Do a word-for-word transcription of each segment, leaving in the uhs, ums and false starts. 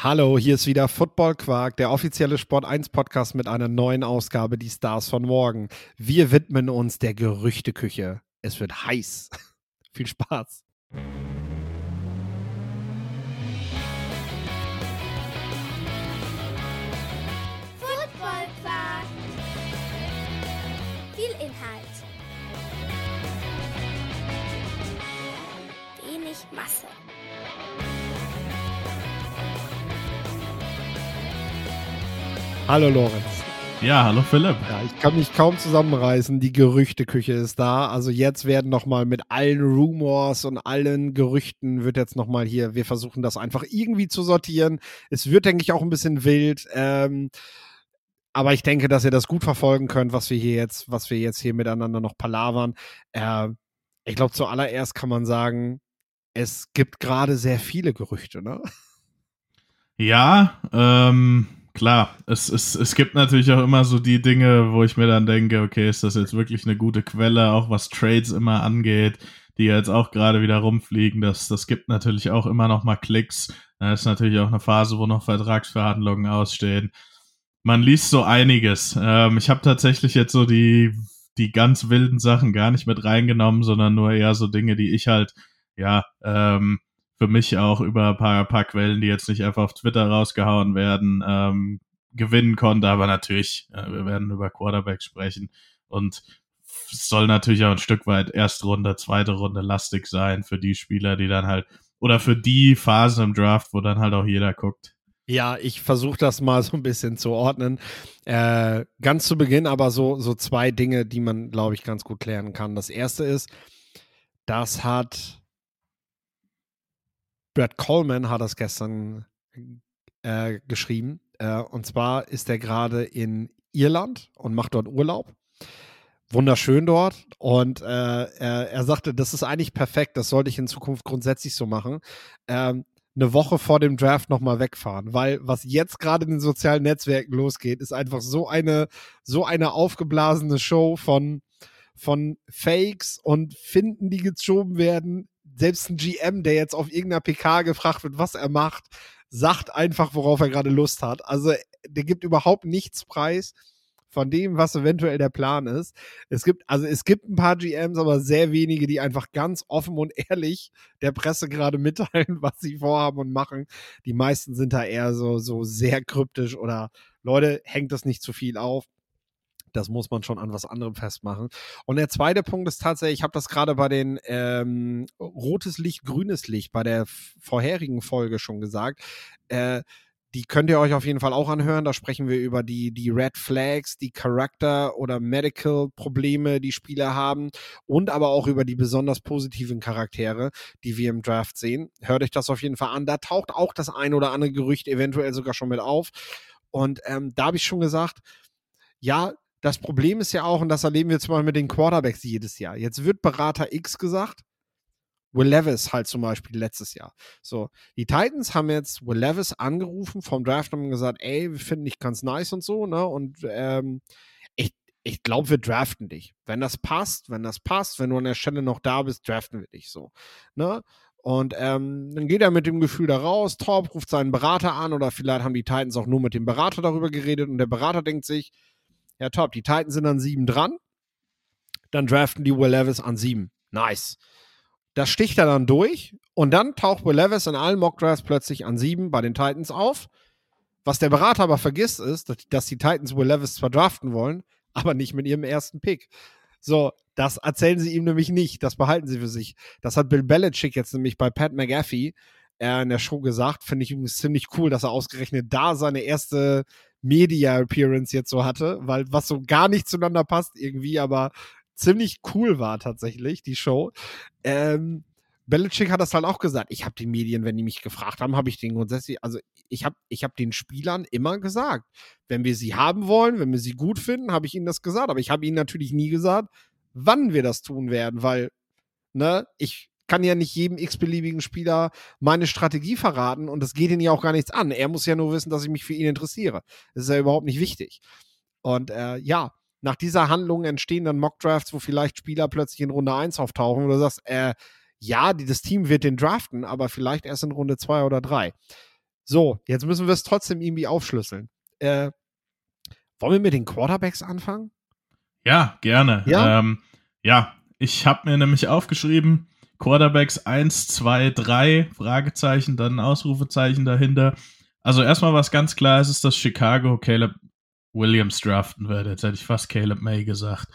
Hallo, hier ist wieder Football Quark, der offizielle Sport eins Podcast mit einer neuen Ausgabe, die Stars von morgen. Wir widmen uns der Gerüchteküche. Es wird heiß. Viel Spaß. Football Quark. Viel Inhalt. Wenig Masse. Hallo Lorenz. Ja, hallo Philipp. Ja, ich kann mich kaum zusammenreißen. Die Gerüchteküche ist da. Also jetzt werden nochmal mit allen Rumors und allen Gerüchten wird jetzt nochmal hier, wir versuchen das einfach irgendwie zu sortieren. Es wird, denke ich, auch ein bisschen wild. Ähm, aber ich denke, dass ihr das gut verfolgen könnt, was wir hier jetzt, was wir jetzt hier miteinander noch palavern. Äh, ich glaube, zuallererst kann man sagen, es gibt gerade sehr viele Gerüchte, ne? Ja, ähm, klar, es, es, es gibt natürlich auch immer so die Dinge, wo ich mir dann denke, okay, ist das jetzt wirklich eine gute Quelle, auch was Trades immer angeht, die jetzt auch gerade wieder rumfliegen, das, das gibt natürlich auch immer noch mal Klicks. Da ist natürlich auch eine Phase, wo noch Vertragsverhandlungen ausstehen. Man liest so einiges. Ähm, ich habe tatsächlich jetzt so die, die ganz wilden Sachen gar nicht mit reingenommen, sondern nur eher so Dinge, die ich halt, ja, ähm, für mich auch über ein paar, paar Quellen, die jetzt nicht einfach auf Twitter rausgehauen werden, ähm, gewinnen konnte. Aber natürlich, äh, wir werden über Quarterbacks sprechen und es soll natürlich auch ein Stück weit erste Runde, zweite Runde lastig sein für die Spieler, die dann halt, oder für die Phasen im Draft, wo dann halt auch jeder guckt. Ja, ich versuche das mal so ein bisschen zu ordnen. Äh, ganz zu Beginn aber so, so zwei Dinge, die man, glaube ich, ganz gut klären kann. Das erste ist, das hat Brad Coleman hat das gestern äh, geschrieben. Äh, und zwar ist er gerade in Irland und macht dort Urlaub. Wunderschön dort. Und äh, er, er sagte, das ist eigentlich perfekt. Das sollte ich in Zukunft grundsätzlich so machen. Ähm, eine Woche vor dem Draft nochmal wegfahren, weil was jetzt gerade in den sozialen Netzwerken losgeht, ist einfach so eine, so eine aufgeblasene Show von, von Fakes und Finden, die geschoben werden. Selbst ein G M, der jetzt auf irgendeiner P K gefragt wird, was er macht, sagt einfach, worauf er gerade Lust hat. Also der gibt überhaupt nichts preis von dem, was eventuell der Plan ist. Es gibt, also es gibt ein paar G Ms, aber sehr wenige, die einfach ganz offen und ehrlich der Presse gerade mitteilen, was sie vorhaben und machen. Die meisten sind da eher so, so sehr kryptisch oder Leute, hängt das nicht zu viel auf. Das muss man schon an was anderem festmachen. Und der zweite Punkt ist tatsächlich, ich habe das gerade bei den ähm, rotes Licht, grünes Licht bei der vorherigen Folge schon gesagt. Äh, Die könnt ihr euch auf jeden Fall auch anhören. Da sprechen wir über die, die Red Flags, die Charakter- oder Medical-Probleme, die Spieler haben und aber auch über die besonders positiven Charaktere, die wir im Draft sehen. Hört euch das auf jeden Fall an. Da taucht auch das ein oder andere Gerücht eventuell sogar schon mit auf. Und ähm, da habe ich schon gesagt, ja, das Problem ist ja auch, und das erleben wir zum Beispiel mit den Quarterbacks jedes Jahr. Jetzt wird Berater X gesagt, Will Levis halt zum Beispiel letztes Jahr. So, die Titans haben jetzt Will Levis angerufen vom Draft und haben gesagt, ey, wir finden dich ganz nice und so, ne? Und ähm, ich, ich glaube, wir draften dich. Wenn das passt, wenn das passt, wenn du an der Stelle noch da bist, draften wir dich so, ne? Und ähm, dann geht er mit dem Gefühl da raus, top, ruft seinen Berater an oder vielleicht haben die Titans auch nur mit dem Berater darüber geredet und der Berater denkt sich, ja top, die Titans sind an sieben dran, dann draften die Will Levis an sieben. Nice. Das sticht er dann durch und dann taucht Will Levis in allen Mockdrafts plötzlich an sieben bei den Titans auf. Was der Berater aber vergisst ist, dass die Titans Will Levis zwar draften wollen, aber nicht mit ihrem ersten Pick. So, das erzählen sie ihm nämlich nicht, das behalten sie für sich. Das hat Bill Belichick jetzt nämlich bei Pat McAfee äh, in der Show gesagt, finde ich übrigens ziemlich cool, dass er ausgerechnet da seine erste Media-Appearance jetzt so hatte, weil was so gar nicht zueinander passt irgendwie, aber ziemlich cool war tatsächlich, die Show. Ähm, Belichick hat das halt auch gesagt. Ich habe den Medien, wenn die mich gefragt haben, habe ich den grundsätzlich, also ich habe ich hab den Spielern immer gesagt, wenn wir sie haben wollen, wenn wir sie gut finden, habe ich ihnen das gesagt. Aber ich habe ihnen natürlich nie gesagt, wann wir das tun werden, weil, ne, ich kann ja nicht jedem x-beliebigen Spieler meine Strategie verraten und das geht ihn ja auch gar nichts an. Er muss ja nur wissen, dass ich mich für ihn interessiere. Das ist ja überhaupt nicht wichtig. Und äh, ja, nach dieser Handlung entstehen dann Mockdrafts, wo vielleicht Spieler plötzlich in Runde eins auftauchen und du sagst, äh, ja, die, das Team wird den draften, aber vielleicht erst in Runde zwei oder drei. So, jetzt müssen wir es trotzdem irgendwie aufschlüsseln. Äh, wollen wir mit den Quarterbacks anfangen? Ja, gerne. Ja? Ähm, ja, ich habe mir nämlich aufgeschrieben, Quarterbacks eins, zwei, drei, Fragezeichen, dann ein Ausrufezeichen dahinter. Also erstmal was ganz klar ist, ist, dass Chicago Caleb Williams draften wird. Jetzt hätte ich fast Caleb May gesagt.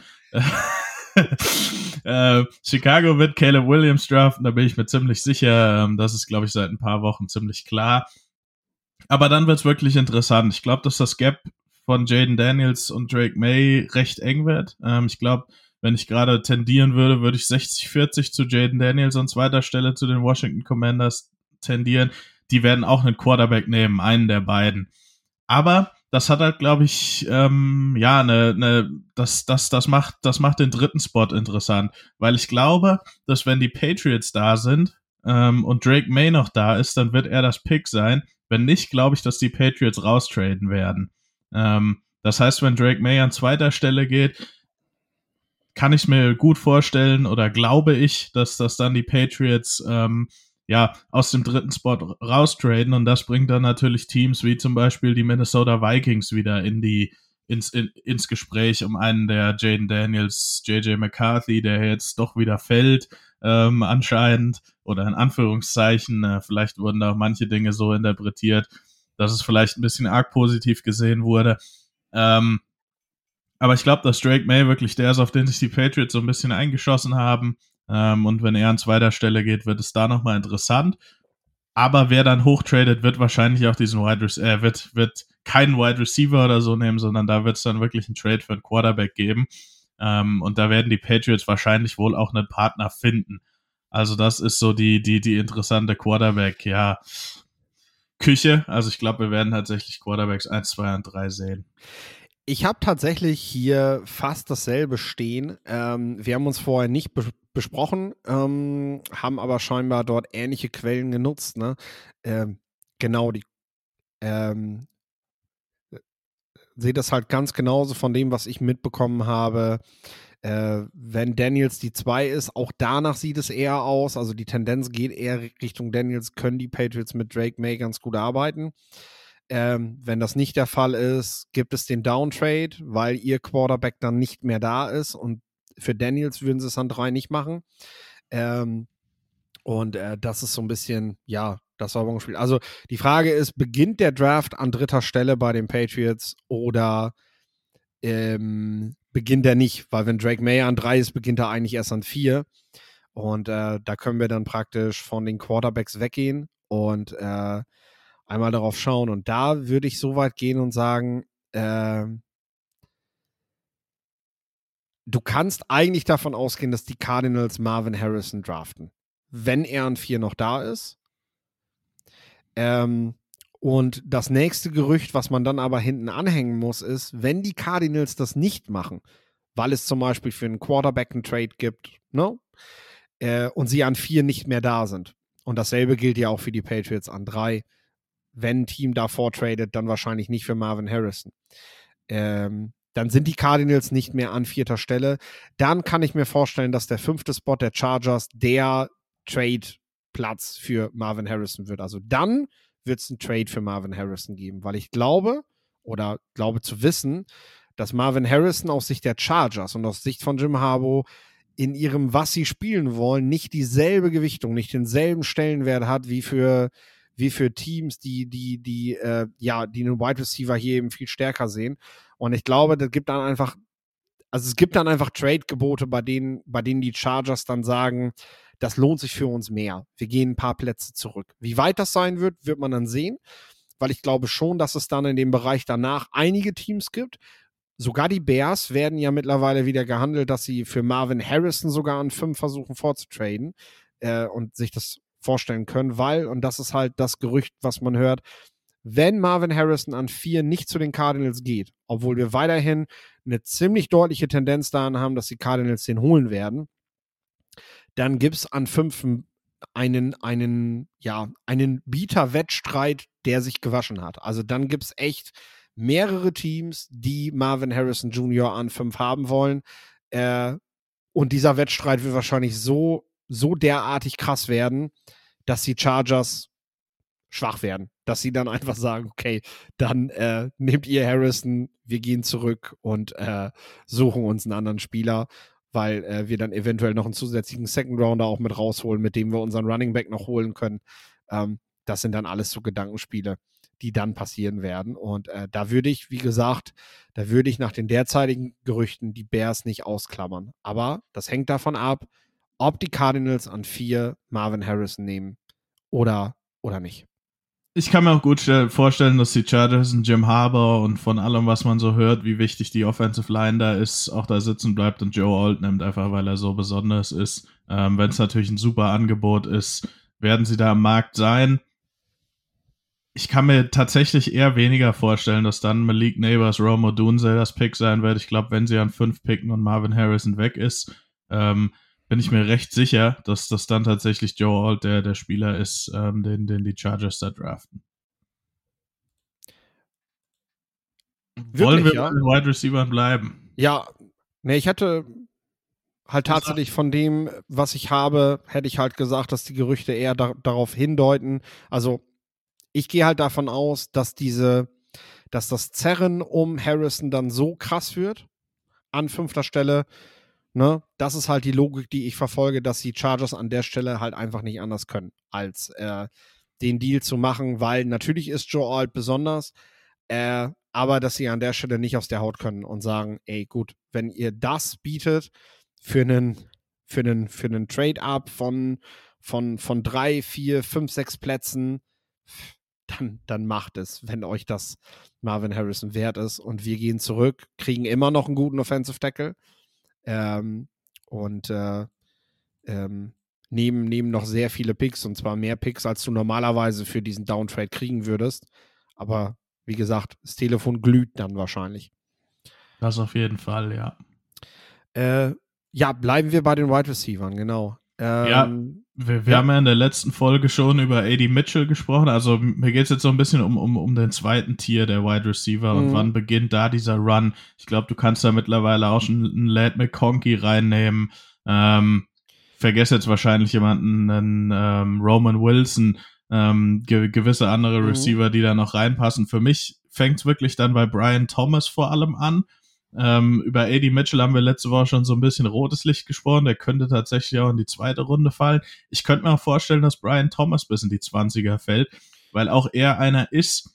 äh, Chicago wird Caleb Williams draften, da bin ich mir ziemlich sicher. Ähm, das ist, glaube ich, seit ein paar Wochen ziemlich klar. Aber dann wird es wirklich interessant. Ich glaube, dass das Gap von Jaden Daniels und Drake May recht eng wird. Ähm, ich glaube, wenn ich gerade tendieren würde, würde ich sechzig vierzig zu Jaden Daniels an zweiter Stelle zu den Washington Commanders tendieren. Die werden auch einen Quarterback nehmen, einen der beiden. Aber das hat halt, glaube ich, ähm, ja, ne, ne, das, das, das macht, das macht den dritten Spot interessant, weil ich glaube, dass wenn die Patriots da sind ähm, und Drake May noch da ist, dann wird er das Pick sein. Wenn nicht, glaube ich, dass die Patriots raustraden werden. Ähm, das heißt, wenn Drake May an zweiter Stelle geht, kann ich mir gut vorstellen oder glaube ich, dass das dann die Patriots ähm, ja aus dem dritten Spot raustraden und das bringt dann natürlich Teams wie zum Beispiel die Minnesota Vikings wieder in die ins, in, ins Gespräch um einen der Jaden Daniels, J J McCarthy, der jetzt doch wieder fällt ähm, anscheinend oder in Anführungszeichen. Äh, vielleicht wurden da auch manche Dinge so interpretiert, dass es vielleicht ein bisschen arg positiv gesehen wurde. Ähm, aber ich glaube, dass Drake May wirklich der ist, auf den sich die Patriots so ein bisschen eingeschossen haben. Ähm, und wenn er an zweiter Stelle geht, wird es da nochmal interessant. Aber wer dann hochtradet, wird wahrscheinlich auch diesen Wide Receiver, äh, wird, wird keinen Wide Receiver oder so nehmen, sondern da wird es dann wirklich einen Trade für einen Quarterback geben. Ähm, und da werden die Patriots wahrscheinlich wohl auch einen Partner finden. Also das ist so die, die, die interessante Quarterback, ja, Küche. Also ich glaube, wir werden tatsächlich Quarterbacks eins, zwei und drei sehen. Ich habe tatsächlich hier fast dasselbe stehen. Ähm, wir haben uns vorher nicht be- besprochen, ähm, haben aber scheinbar dort ähnliche Quellen genutzt. Ne? Ähm, genau, die ähm, sehe das halt ganz genauso von dem, was ich mitbekommen habe. Äh, wenn Daniels die zwei ist, auch danach sieht es eher aus. Also die Tendenz geht eher Richtung Daniels, können die Patriots mit Drake May ganz gut arbeiten. Ähm, wenn das nicht der Fall ist, gibt es den Downtrade, weil ihr Quarterback dann nicht mehr da ist und für Daniels würden sie es an drei nicht machen. Ähm, und äh, das ist so ein bisschen, ja, das war ein Spiel. Also die Frage ist, beginnt der Draft an dritter Stelle bei den Patriots oder ähm, beginnt er nicht? Weil wenn Drake May an drei ist, beginnt er eigentlich erst an vier. Und äh, da können wir dann praktisch von den Quarterbacks weggehen und äh, einmal darauf schauen. Und da würde ich so weit gehen und sagen, äh, du kannst eigentlich davon ausgehen, dass die Cardinals Marvin Harrison draften, wenn er an vier noch da ist. Ähm, und das nächste Gerücht, was man dann aber hinten anhängen muss, ist, wenn die Cardinals das nicht machen, weil es zum Beispiel für einen Quarterback einen Trade gibt, ne? Äh, und sie an vier nicht mehr da sind. Und dasselbe gilt ja auch für die Patriots an drei. Wenn ein Team davor tradet, dann wahrscheinlich nicht für Marvin Harrison. Ähm, dann sind die Cardinals nicht mehr an vierter Stelle. Dann kann ich mir vorstellen, dass der fünfte Spot der Chargers der Trade-Platz für Marvin Harrison wird. Also dann wird es einen Trade für Marvin Harrison geben, weil ich glaube oder glaube zu wissen, dass Marvin Harrison aus Sicht der Chargers und aus Sicht von Jim Harbaugh in ihrem, was sie spielen wollen, nicht dieselbe Gewichtung, nicht denselben Stellenwert hat wie für wie für Teams, die, die, die, äh, ja, die einen Wide Receiver hier eben viel stärker sehen. Und ich glaube, das gibt dann einfach, also es gibt dann einfach Trade-Gebote, bei denen, bei denen die Chargers dann sagen, das lohnt sich für uns mehr. Wir gehen ein paar Plätze zurück. Wie weit das sein wird, wird man dann sehen, weil ich glaube schon, dass es dann in dem Bereich danach einige Teams gibt. Sogar die Bears werden ja mittlerweile wieder gehandelt, dass sie für Marvin Harrison sogar an fünf versuchen vorzutraden äh, und sich das vorstellen können, weil, und das ist halt das Gerücht, was man hört, wenn Marvin Harrison an vier nicht zu den Cardinals geht, obwohl wir weiterhin eine ziemlich deutliche Tendenz daran haben, dass die Cardinals den holen werden, dann gibt es an fünf einen, einen, ja, einen Bieter-Wettstreit, der sich gewaschen hat. Also dann gibt es echt mehrere Teams, die Marvin Harrison Junior an fünf haben wollen. Äh, und dieser Wettstreit wird wahrscheinlich so, so derartig krass werden, dass die Chargers schwach werden. Dass sie dann einfach sagen, okay, dann äh, nehmt ihr Harrison, wir gehen zurück und äh, suchen uns einen anderen Spieler, weil äh, wir dann eventuell noch einen zusätzlichen Second Rounder auch mit rausholen, mit dem wir unseren Running Back noch holen können. Ähm, das sind dann alles so Gedankenspiele, die dann passieren werden. Und äh, da würde ich, wie gesagt, da würde ich nach den derzeitigen Gerüchten die Bears nicht ausklammern. Aber das hängt davon ab, ob die Cardinals an vier Marvin Harrison nehmen oder, oder nicht. Ich kann mir auch gut stell- vorstellen, dass die Chargers und Jim Harbaugh und von allem, was man so hört, wie wichtig die Offensive Line da ist, auch da sitzen bleibt und Joe Alt nimmt, einfach weil er so besonders ist. Ähm, wenn es natürlich ein super Angebot ist, werden sie da am Markt sein. Ich kann mir tatsächlich eher weniger vorstellen, dass dann Malik Neighbors, Rome Odunze das Pick sein wird. Ich glaube, wenn sie an fünf picken und Marvin Harrison weg ist, ähm, bin ich mir recht sicher, dass das dann tatsächlich Joe Alt der, der Spieler ist, ähm, den, den die Chargers da draften. Wirklich, Wollen wir ja? bei den Wide Receivers bleiben? Ja, ne, ich hätte halt tatsächlich von dem, was ich habe, hätte ich halt gesagt, dass die Gerüchte eher da, darauf hindeuten. Also ich gehe halt davon aus, dass diese, dass das Zerren um Harrison dann so krass wird an fünfter Stelle. Ne? Das ist halt die Logik, die ich verfolge, dass die Chargers an der Stelle halt einfach nicht anders können, als äh, den Deal zu machen, weil natürlich ist Joe Alt besonders, äh, aber dass sie an der Stelle nicht aus der Haut können und sagen, ey, gut, wenn ihr das bietet für einen, für einen, für einen Trade-Up von, von, von drei, vier, fünf, sechs Plätzen, dann, dann macht es, wenn euch das Marvin Harrison wert ist. Und wir gehen zurück, kriegen immer noch einen guten Offensive Tackle. Ähm, und äh, ähm, nehmen, nehmen noch sehr viele Picks, und zwar mehr Picks, als du normalerweise für diesen Downtrade kriegen würdest. Aber wie gesagt, das Telefon glüht dann wahrscheinlich. Das auf jeden Fall, ja. Äh, ja, bleiben wir bei den Wide Receivers, genau. Ähm, ja, wir, wir ja. haben ja in der letzten Folge schon über A D Mitchell gesprochen. Also mir geht es jetzt so ein bisschen um, um, um den zweiten Tier der Wide Receiver und Mhm. wann beginnt da dieser Run. Ich glaube, du kannst da mittlerweile auch schon einen Lad McConkey reinnehmen. Ähm, vergesse jetzt wahrscheinlich jemanden, einen ähm, Roman Wilson, ähm, ge- gewisse andere Mhm. Receiver, die da noch reinpassen. Für mich fängt es wirklich dann bei Brian Thomas vor allem an. Ähm, über A D Mitchell haben wir letzte Woche schon so ein bisschen rotes Licht gesprochen. Der könnte tatsächlich auch in die zweite Runde fallen. Ich könnte mir auch vorstellen, dass Brian Thomas bis in die zwanziger fällt, weil auch er einer ist,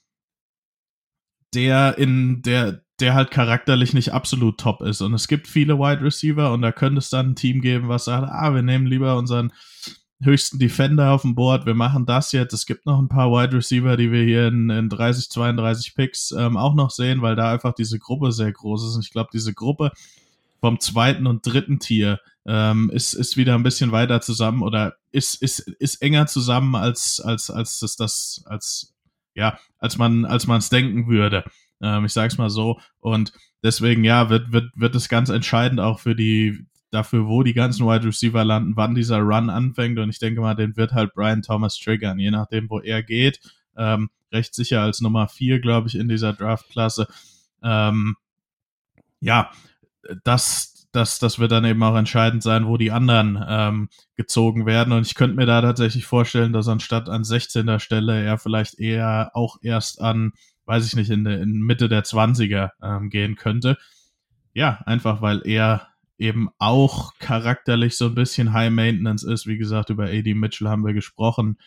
der in der der halt charakterlich nicht absolut top ist. Und es gibt viele Wide Receiver und da könnte es dann ein Team geben, was sagt, ah, wir nehmen lieber unseren höchsten Defender auf dem Board, wir machen das jetzt. Es gibt noch ein paar Wide Receiver, die wir hier in, in dreißig, zweiunddreißig Picks ähm, auch noch sehen, weil da einfach diese Gruppe sehr groß ist. Und ich glaube, diese Gruppe vom zweiten und dritten Tier ähm, ist, ist wieder ein bisschen weiter zusammen oder ist, ist, ist enger zusammen, als, als, als das, das, als, ja, als man, als man es denken würde. Ähm, ich sag's mal so. Und deswegen, ja, wird, wird, wird es ganz entscheidend auch für die, dafür, wo die ganzen Wide Receiver landen, wann dieser Run anfängt. Und ich denke mal, den wird halt Brian Thomas triggern, je nachdem, wo er geht. Ähm, recht sicher als Nummer vier, glaube ich, in dieser Draftklasse. Ähm, ja, das, das, das wird dann eben auch entscheidend sein, wo die anderen ähm, gezogen werden. Und ich könnte mir da tatsächlich vorstellen, dass anstatt an sechzehnter Stelle er vielleicht eher auch erst an, weiß ich nicht, in, der, in Mitte der zwanziger ähm, gehen könnte. Ja, einfach weil er eben auch charakterlich so ein bisschen High Maintenance ist. Wie gesagt, über A D Mitchell haben wir gesprochen.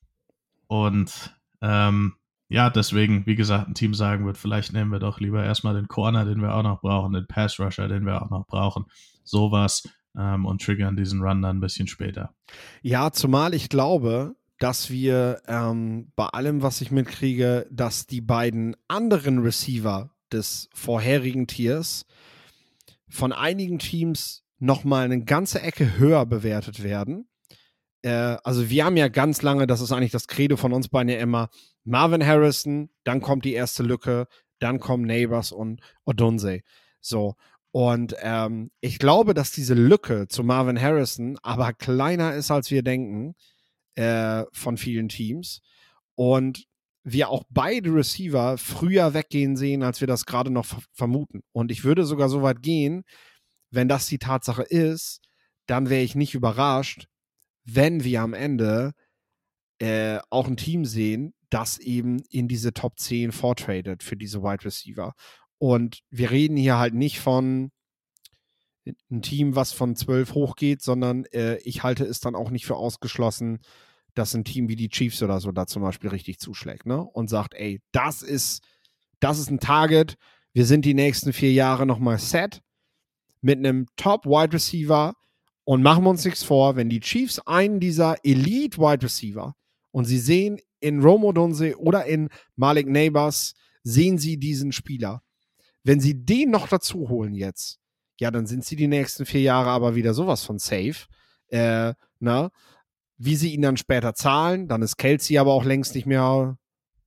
Und ähm, ja, deswegen, wie gesagt, ein Team sagen wird, vielleicht nehmen wir doch lieber erstmal den Corner, den wir auch noch brauchen, den Pass Rusher, den wir auch noch brauchen. Sowas ähm, und triggern diesen Run dann ein bisschen später. Ja, zumal ich glaube, dass wir ähm, bei allem, was ich mitkriege, dass die beiden anderen Receiver des vorherigen Tiers von einigen Teams nochmal eine ganze Ecke höher bewertet werden. Äh, also wir haben ja ganz lange, das ist eigentlich das Credo von uns beiden ja immer, Marvin Harrison, dann kommt die erste Lücke, dann kommen Neighbors und Odunze. So. Und ähm, ich glaube, dass diese Lücke zu Marvin Harrison aber kleiner ist, als wir denken, äh, von vielen Teams. Und wir auch beide Receiver früher weggehen sehen, als wir das gerade noch ver- vermuten. Und ich würde sogar so weit gehen, wenn das die Tatsache ist, dann wäre ich nicht überrascht, wenn wir am Ende äh, auch ein Team sehen, das eben in diese Top zehn vortradet für diese Wide Receiver. Und wir reden hier halt nicht von ein Team, was von zwölf hochgeht, sondern äh, ich halte es dann auch nicht für ausgeschlossen, dass ein Team wie die Chiefs oder so da zum Beispiel richtig zuschlägt, ne? Und sagt, ey, das ist, das ist ein Target, wir sind die nächsten vier Jahre nochmal set mit einem Top-Wide Receiver und machen wir uns nichts vor, wenn die Chiefs einen dieser Elite-Wide Receiver und sie sehen in Rome Odunze oder in Malik Neighbors, sehen sie diesen Spieler. Wenn sie den noch dazu holen jetzt, ja, dann sind sie die nächsten vier Jahre aber wieder sowas von safe. Äh, na, wie sie ihn dann später zahlen, dann ist Kelsey aber auch längst nicht mehr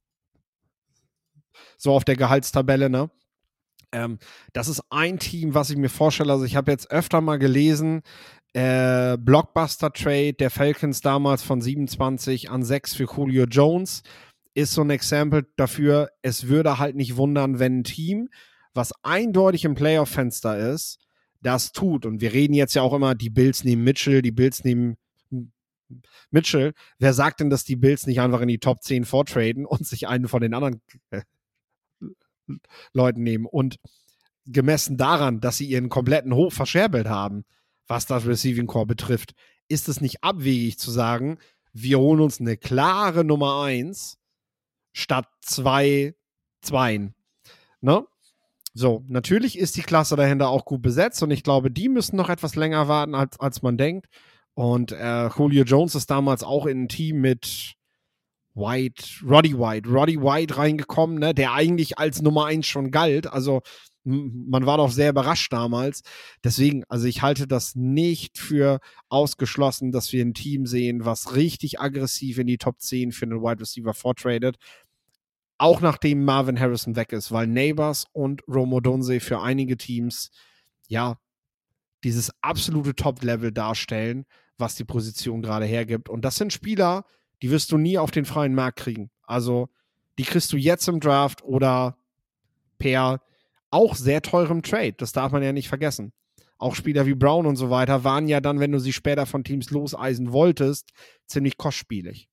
so auf der Gehaltstabelle, ne? Ähm, das ist ein Team, was ich mir vorstelle. Also ich habe jetzt öfter mal gelesen, äh, Blockbuster-Trade der Falcons damals von siebenundzwanzig an sechs für Julio Jones ist so ein Exempel dafür, es würde halt nicht wundern, wenn ein Team, was eindeutig im Playoff-Fenster ist, das tut. Und wir reden jetzt ja auch immer, die Bills nehmen Mitchell, die Bills nehmen Mitchell. Wer sagt denn, dass die Bills nicht einfach in die Top zehn vortraden und sich einen von den anderen äh, Leuten nehmen? Und gemessen daran, dass sie ihren kompletten Hof verscherbelt haben, was das Receiving Core betrifft, ist es nicht abwegig zu sagen, wir holen uns eine klare Nummer eins statt zwei Zweien. Ne? So, natürlich ist die Klasse dahinter auch gut besetzt und ich glaube, die müssen noch etwas länger warten, als, als man denkt. Und äh, Julio Jones ist damals auch in ein Team mit White, Roddy White, Roddy White reingekommen, ne, der eigentlich als Nummer eins schon galt. Also m- man war doch sehr überrascht damals. Deswegen, also ich halte das nicht für ausgeschlossen, dass wir ein Team sehen, was richtig aggressiv in die Top zehn für einen Wide Receiver vortradet. Auch nachdem Marvin Harrison weg ist, weil Neighbors und Rome Odunze für einige Teams ja dieses absolute Top-Level darstellen, was die Position gerade hergibt. Und das sind Spieler, die wirst du nie auf den freien Markt kriegen. Also die kriegst du jetzt im Draft oder per auch sehr teurem Trade. Das darf man ja nicht vergessen. Auch Spieler wie Brown und so weiter waren ja dann, wenn du sie später von Teams loseisen wolltest, ziemlich kostspielig.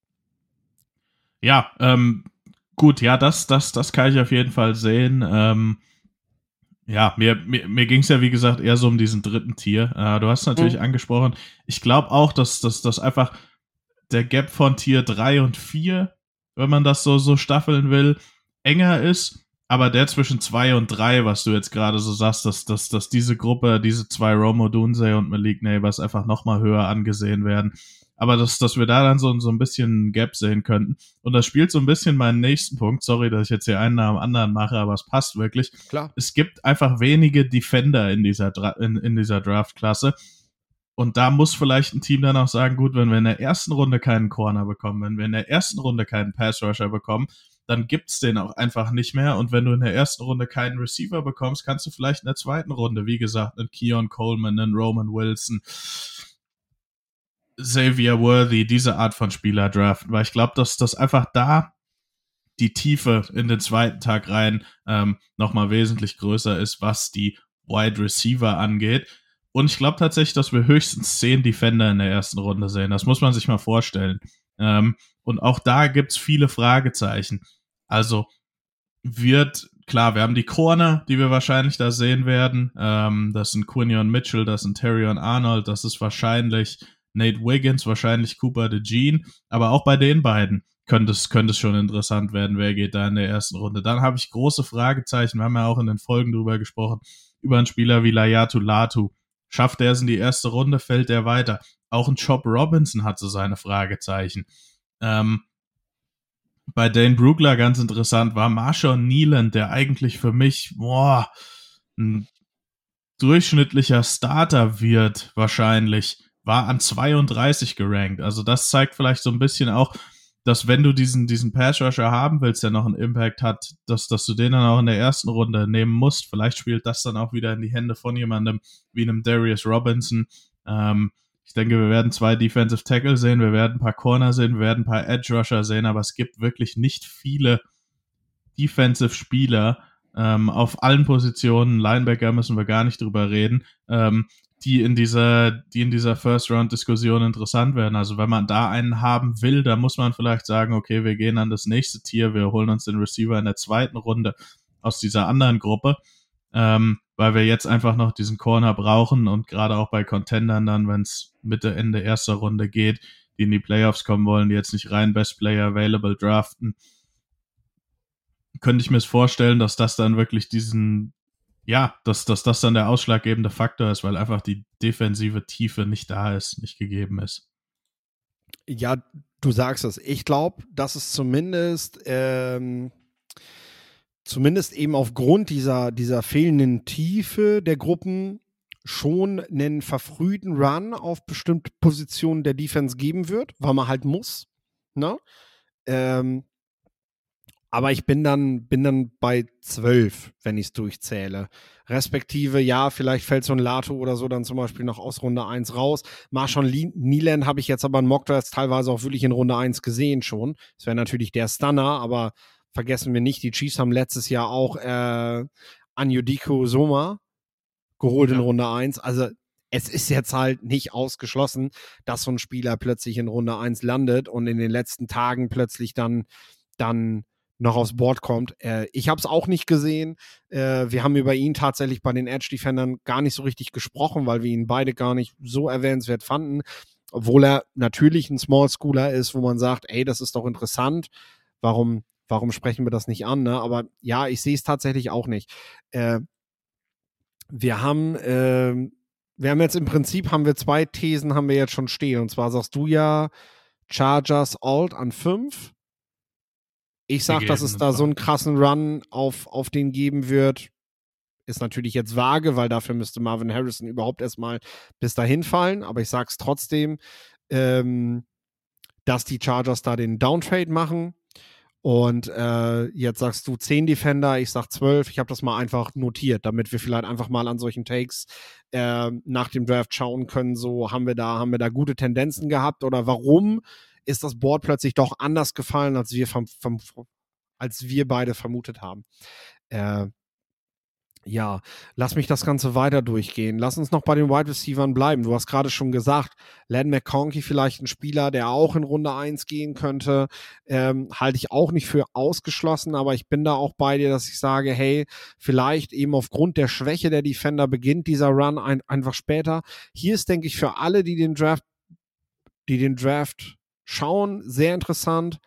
Ja, ähm, gut, ja, das, das, das kann ich auf jeden Fall sehen. Ähm, ja, mir, mir, mir ging es ja, wie gesagt, eher so um diesen dritten Tier. Äh, du hast natürlich mhm. angesprochen, ich glaube auch, dass das einfach der Gap von Tier drei und vier, wenn man das so, so staffeln will, enger ist. Aber der zwischen zwei und drei, was du jetzt gerade so sagst, dass, dass, dass diese Gruppe, diese zwei, Rome Odunze und Malik Neighbors, einfach nochmal höher angesehen werden. Aber dass, dass wir da dann so, so ein bisschen Gap sehen könnten. Und das spielt so ein bisschen meinen nächsten Punkt. Sorry, dass ich jetzt hier einen nach dem anderen mache, aber es passt wirklich. Klar. Es gibt einfach wenige Defender in dieser, in, in dieser Draft-Klasse. Und da muss vielleicht ein Team dann auch sagen, gut, wenn wir in der ersten Runde keinen Corner bekommen, wenn wir in der ersten Runde keinen Pass-Rusher bekommen, dann gibt's den auch einfach nicht mehr. Und wenn du in der ersten Runde keinen Receiver bekommst, kannst du vielleicht in der zweiten Runde, wie gesagt, einen Keon Coleman, einen Roman Wilson, Xavier Worthy, diese Art von Spieler draften. Weil ich glaube, dass das einfach da die Tiefe in den zweiten Tag rein ähm, nochmal wesentlich größer ist, was die Wide Receiver angeht. Und ich glaube tatsächlich, dass wir höchstens zehn Defender in der ersten Runde sehen. Das muss man sich mal vorstellen. Ähm, und auch da gibt's viele Fragezeichen. Also wird, klar, wir haben die Corner, die wir wahrscheinlich da sehen werden. Ähm, das sind Quinion Mitchell, das sind Terrion Arnold, das ist wahrscheinlich Nate Wiggins, wahrscheinlich Cooper DeJean. Aber auch bei den beiden könnte es, könnte es schon interessant werden, wer geht da in der ersten Runde. Dann habe ich große Fragezeichen, wir haben ja auch in den Folgen drüber gesprochen, über einen Spieler wie Layatu Latu. Schafft er es in die erste Runde, fällt er weiter. Auch ein Chop Robinson hat so seine Fragezeichen. Ähm, bei Dane Brugler ganz interessant war Marshawn Neeland, der eigentlich für mich boah, ein durchschnittlicher Starter wird wahrscheinlich, war an zweiunddreißig gerankt. Also das zeigt vielleicht so ein bisschen auch, dass wenn du diesen, diesen Pass-Rusher haben willst, der noch einen Impact hat, dass, dass du den dann auch in der ersten Runde nehmen musst. Vielleicht spielt das dann auch wieder in die Hände von jemandem wie einem Darius Robinson. Ähm, ich denke, wir werden zwei Defensive Tackle sehen, wir werden ein paar Corner sehen, wir werden ein paar Edge-Rusher sehen, aber es gibt wirklich nicht viele Defensive-Spieler ähm, auf allen Positionen. Linebacker müssen wir gar nicht drüber reden, ähm, die in dieser, die in dieser First-Round-Diskussion interessant werden. Also wenn man da einen haben will, dann muss man vielleicht sagen, okay, wir gehen an das nächste Tier, wir holen uns den Receiver in der zweiten Runde aus dieser anderen Gruppe, ähm, weil wir jetzt einfach noch diesen Corner brauchen und gerade auch bei Contendern dann, wenn es Mitte, Ende erster Runde geht, die in die Playoffs kommen wollen, die jetzt nicht rein Best Player Available draften, könnte ich mir vorstellen, dass das dann wirklich diesen Ja, dass, dass das dann der ausschlaggebende Faktor ist, weil einfach die defensive Tiefe nicht da ist, nicht gegeben ist. Ja, du sagst es. Ich glaube, dass es zumindest, ähm, zumindest eben aufgrund dieser, dieser fehlenden Tiefe der Gruppen schon einen verfrühten Run auf bestimmte Positionen der Defense geben wird, weil man halt muss. Ne? Ähm, Aber ich bin dann, bin dann bei zwölf, wenn ich es durchzähle. Respektive, ja, vielleicht fällt so ein Lato oder so dann zum Beispiel noch aus Runde eins raus. Marshawn Nieland habe ich jetzt aber in Mockdrafts teilweise auch wirklich in Runde eins gesehen schon. Das wäre natürlich der Stunner, aber vergessen wir nicht, die Chiefs haben letztes Jahr auch äh, Anyudiko Soma geholt in Ja. Runde eins. Also es ist jetzt halt nicht ausgeschlossen, dass so ein Spieler plötzlich in Runde eins landet und in den letzten Tagen plötzlich dann, dann noch aufs Board kommt. Äh, ich habe es auch nicht gesehen. Äh, wir haben über ihn tatsächlich bei den Edge-Defendern gar nicht so richtig gesprochen, weil wir ihn beide gar nicht so erwähnenswert fanden. Obwohl er natürlich ein Small Schooler ist, wo man sagt, ey, das ist doch interessant. Warum, warum sprechen wir das nicht an? Ne? Aber ja, ich sehe es tatsächlich auch nicht. Äh, wir haben, äh, wir haben jetzt im Prinzip haben wir zwei Thesen haben wir jetzt schon stehen. Und zwar sagst du ja Chargers Alt an fünf. Ich sag, dass es da so einen krassen Run auf, auf den geben wird. Ist natürlich jetzt vage, weil dafür müsste Marvin Harrison überhaupt erstmal bis dahin fallen. Aber ich sag's trotzdem, ähm, dass die Chargers da den Downtrade machen. Und äh, jetzt sagst du zehn Defender, ich sag zwölf. Ich habe das mal einfach notiert, damit wir vielleicht einfach mal an solchen Takes äh, nach dem Draft schauen können. So haben wir da, haben wir da gute Tendenzen gehabt oder warum ist das Board plötzlich doch anders gefallen, als wir, vom, vom, als wir beide vermutet haben. Äh, ja, lass mich das Ganze weiter durchgehen. Lass uns noch bei den Wide Receivers bleiben. Du hast gerade schon gesagt, Len McConkey vielleicht ein Spieler, der auch in Runde eins gehen könnte. Ähm, halte ich auch nicht für ausgeschlossen, aber ich bin da auch bei dir, dass ich sage, hey, vielleicht eben aufgrund der Schwäche der Defender beginnt dieser Run ein, einfach später. Hier ist, denke ich, für alle, die den Draft, die den Draft schauen, sehr interessant.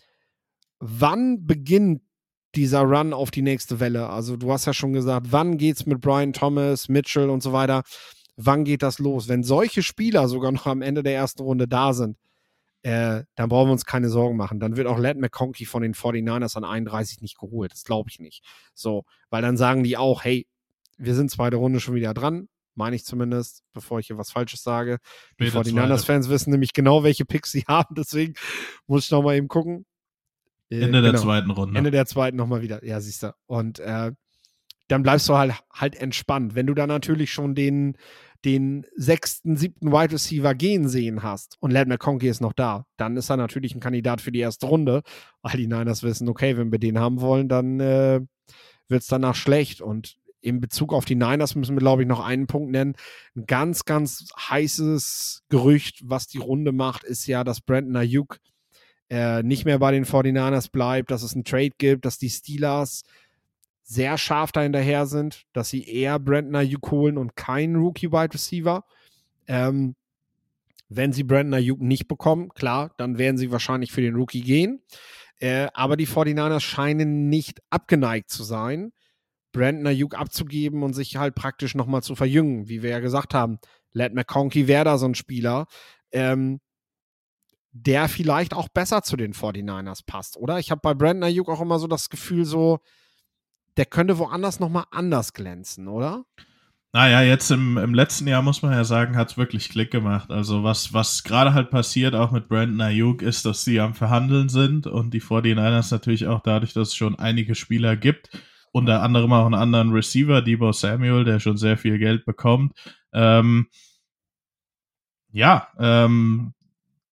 Wann beginnt dieser Run auf die nächste Welle? Also du hast ja schon gesagt, wann geht's mit Brian Thomas, Mitchell und so weiter? Wann geht das los? Wenn solche Spieler sogar noch am Ende der ersten Runde da sind, äh, dann brauchen wir uns keine Sorgen machen. Dann wird auch Len McConkey von den forty-niners an einunddreißig nicht geholt. Das glaube ich nicht. So, weil dann sagen die auch, hey, wir sind zweite Runde schon wieder dran. Meine ich zumindest, bevor ich hier was Falsches sage. Die forty-niners-Fans wissen nämlich genau, welche Picks sie haben. Deswegen muss ich noch mal eben gucken. Ende genau. der zweiten Runde. Ende der zweiten nochmal wieder. Ja, siehst du. Und äh, dann bleibst du halt, halt entspannt. Wenn du dann natürlich schon den, den sechsten, siebten Wide Receiver gehen sehen hast und Len McConkey ist noch da, dann ist er natürlich ein Kandidat für die erste Runde, weil die Niners wissen, okay, wenn wir den haben wollen, dann äh, wird es danach schlecht. Und in Bezug auf die Niners müssen wir, glaube ich, noch einen Punkt nennen. Ein ganz, ganz heißes Gerücht, was die Runde macht, ist ja, dass Brandon Ayuk Äh, nicht mehr bei den forty-niners bleibt, dass es einen Trade gibt, dass die Steelers sehr scharf da hinterher sind, dass sie eher Brandon Ayuk holen und keinen Rookie-Wide Receiver. Ähm, wenn sie Brandon Ayuk nicht bekommen, klar, dann werden sie wahrscheinlich für den Rookie gehen. Äh, aber die forty-niners scheinen nicht abgeneigt zu sein, Brandon Ayuk abzugeben und sich halt praktisch nochmal zu verjüngen, wie wir ja gesagt haben. Len McConkey wäre da so ein Spieler, ähm, der vielleicht auch besser zu den forty-niners passt, oder? Ich habe bei Brandon Ayuk auch immer so das Gefühl, so, der könnte woanders nochmal anders glänzen, oder? Naja, jetzt im, im letzten Jahr, muss man ja sagen, hat es wirklich Klick gemacht. Also was, was gerade halt passiert, auch mit Brandon Ayuk, ist, dass sie am Verhandeln sind und die forty-niners natürlich auch dadurch, dass es schon einige Spieler gibt, unter anderem auch einen anderen Receiver, Deebo Samuel, der schon sehr viel Geld bekommt. Ähm, ja, ähm,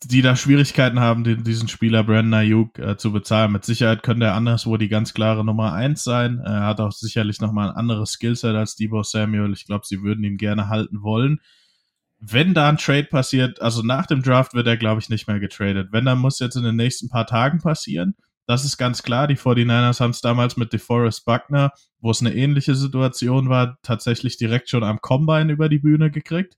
die da Schwierigkeiten haben, den, diesen Spieler Brandon Ayuk äh, zu bezahlen. Mit Sicherheit könnte er anderswo die ganz klare Nummer eins sein. Er hat auch sicherlich nochmal ein anderes Skillset als Deebo Samuel. Ich glaube, sie würden ihn gerne halten wollen. Wenn da ein Trade passiert, also nach dem Draft wird er, glaube ich, nicht mehr getradet. Wenn, dann muss jetzt in den nächsten paar Tagen passieren. Das ist ganz klar. Die forty-niners haben es damals mit DeForest Buckner, wo es eine ähnliche Situation war, tatsächlich direkt schon am Combine über die Bühne gekriegt.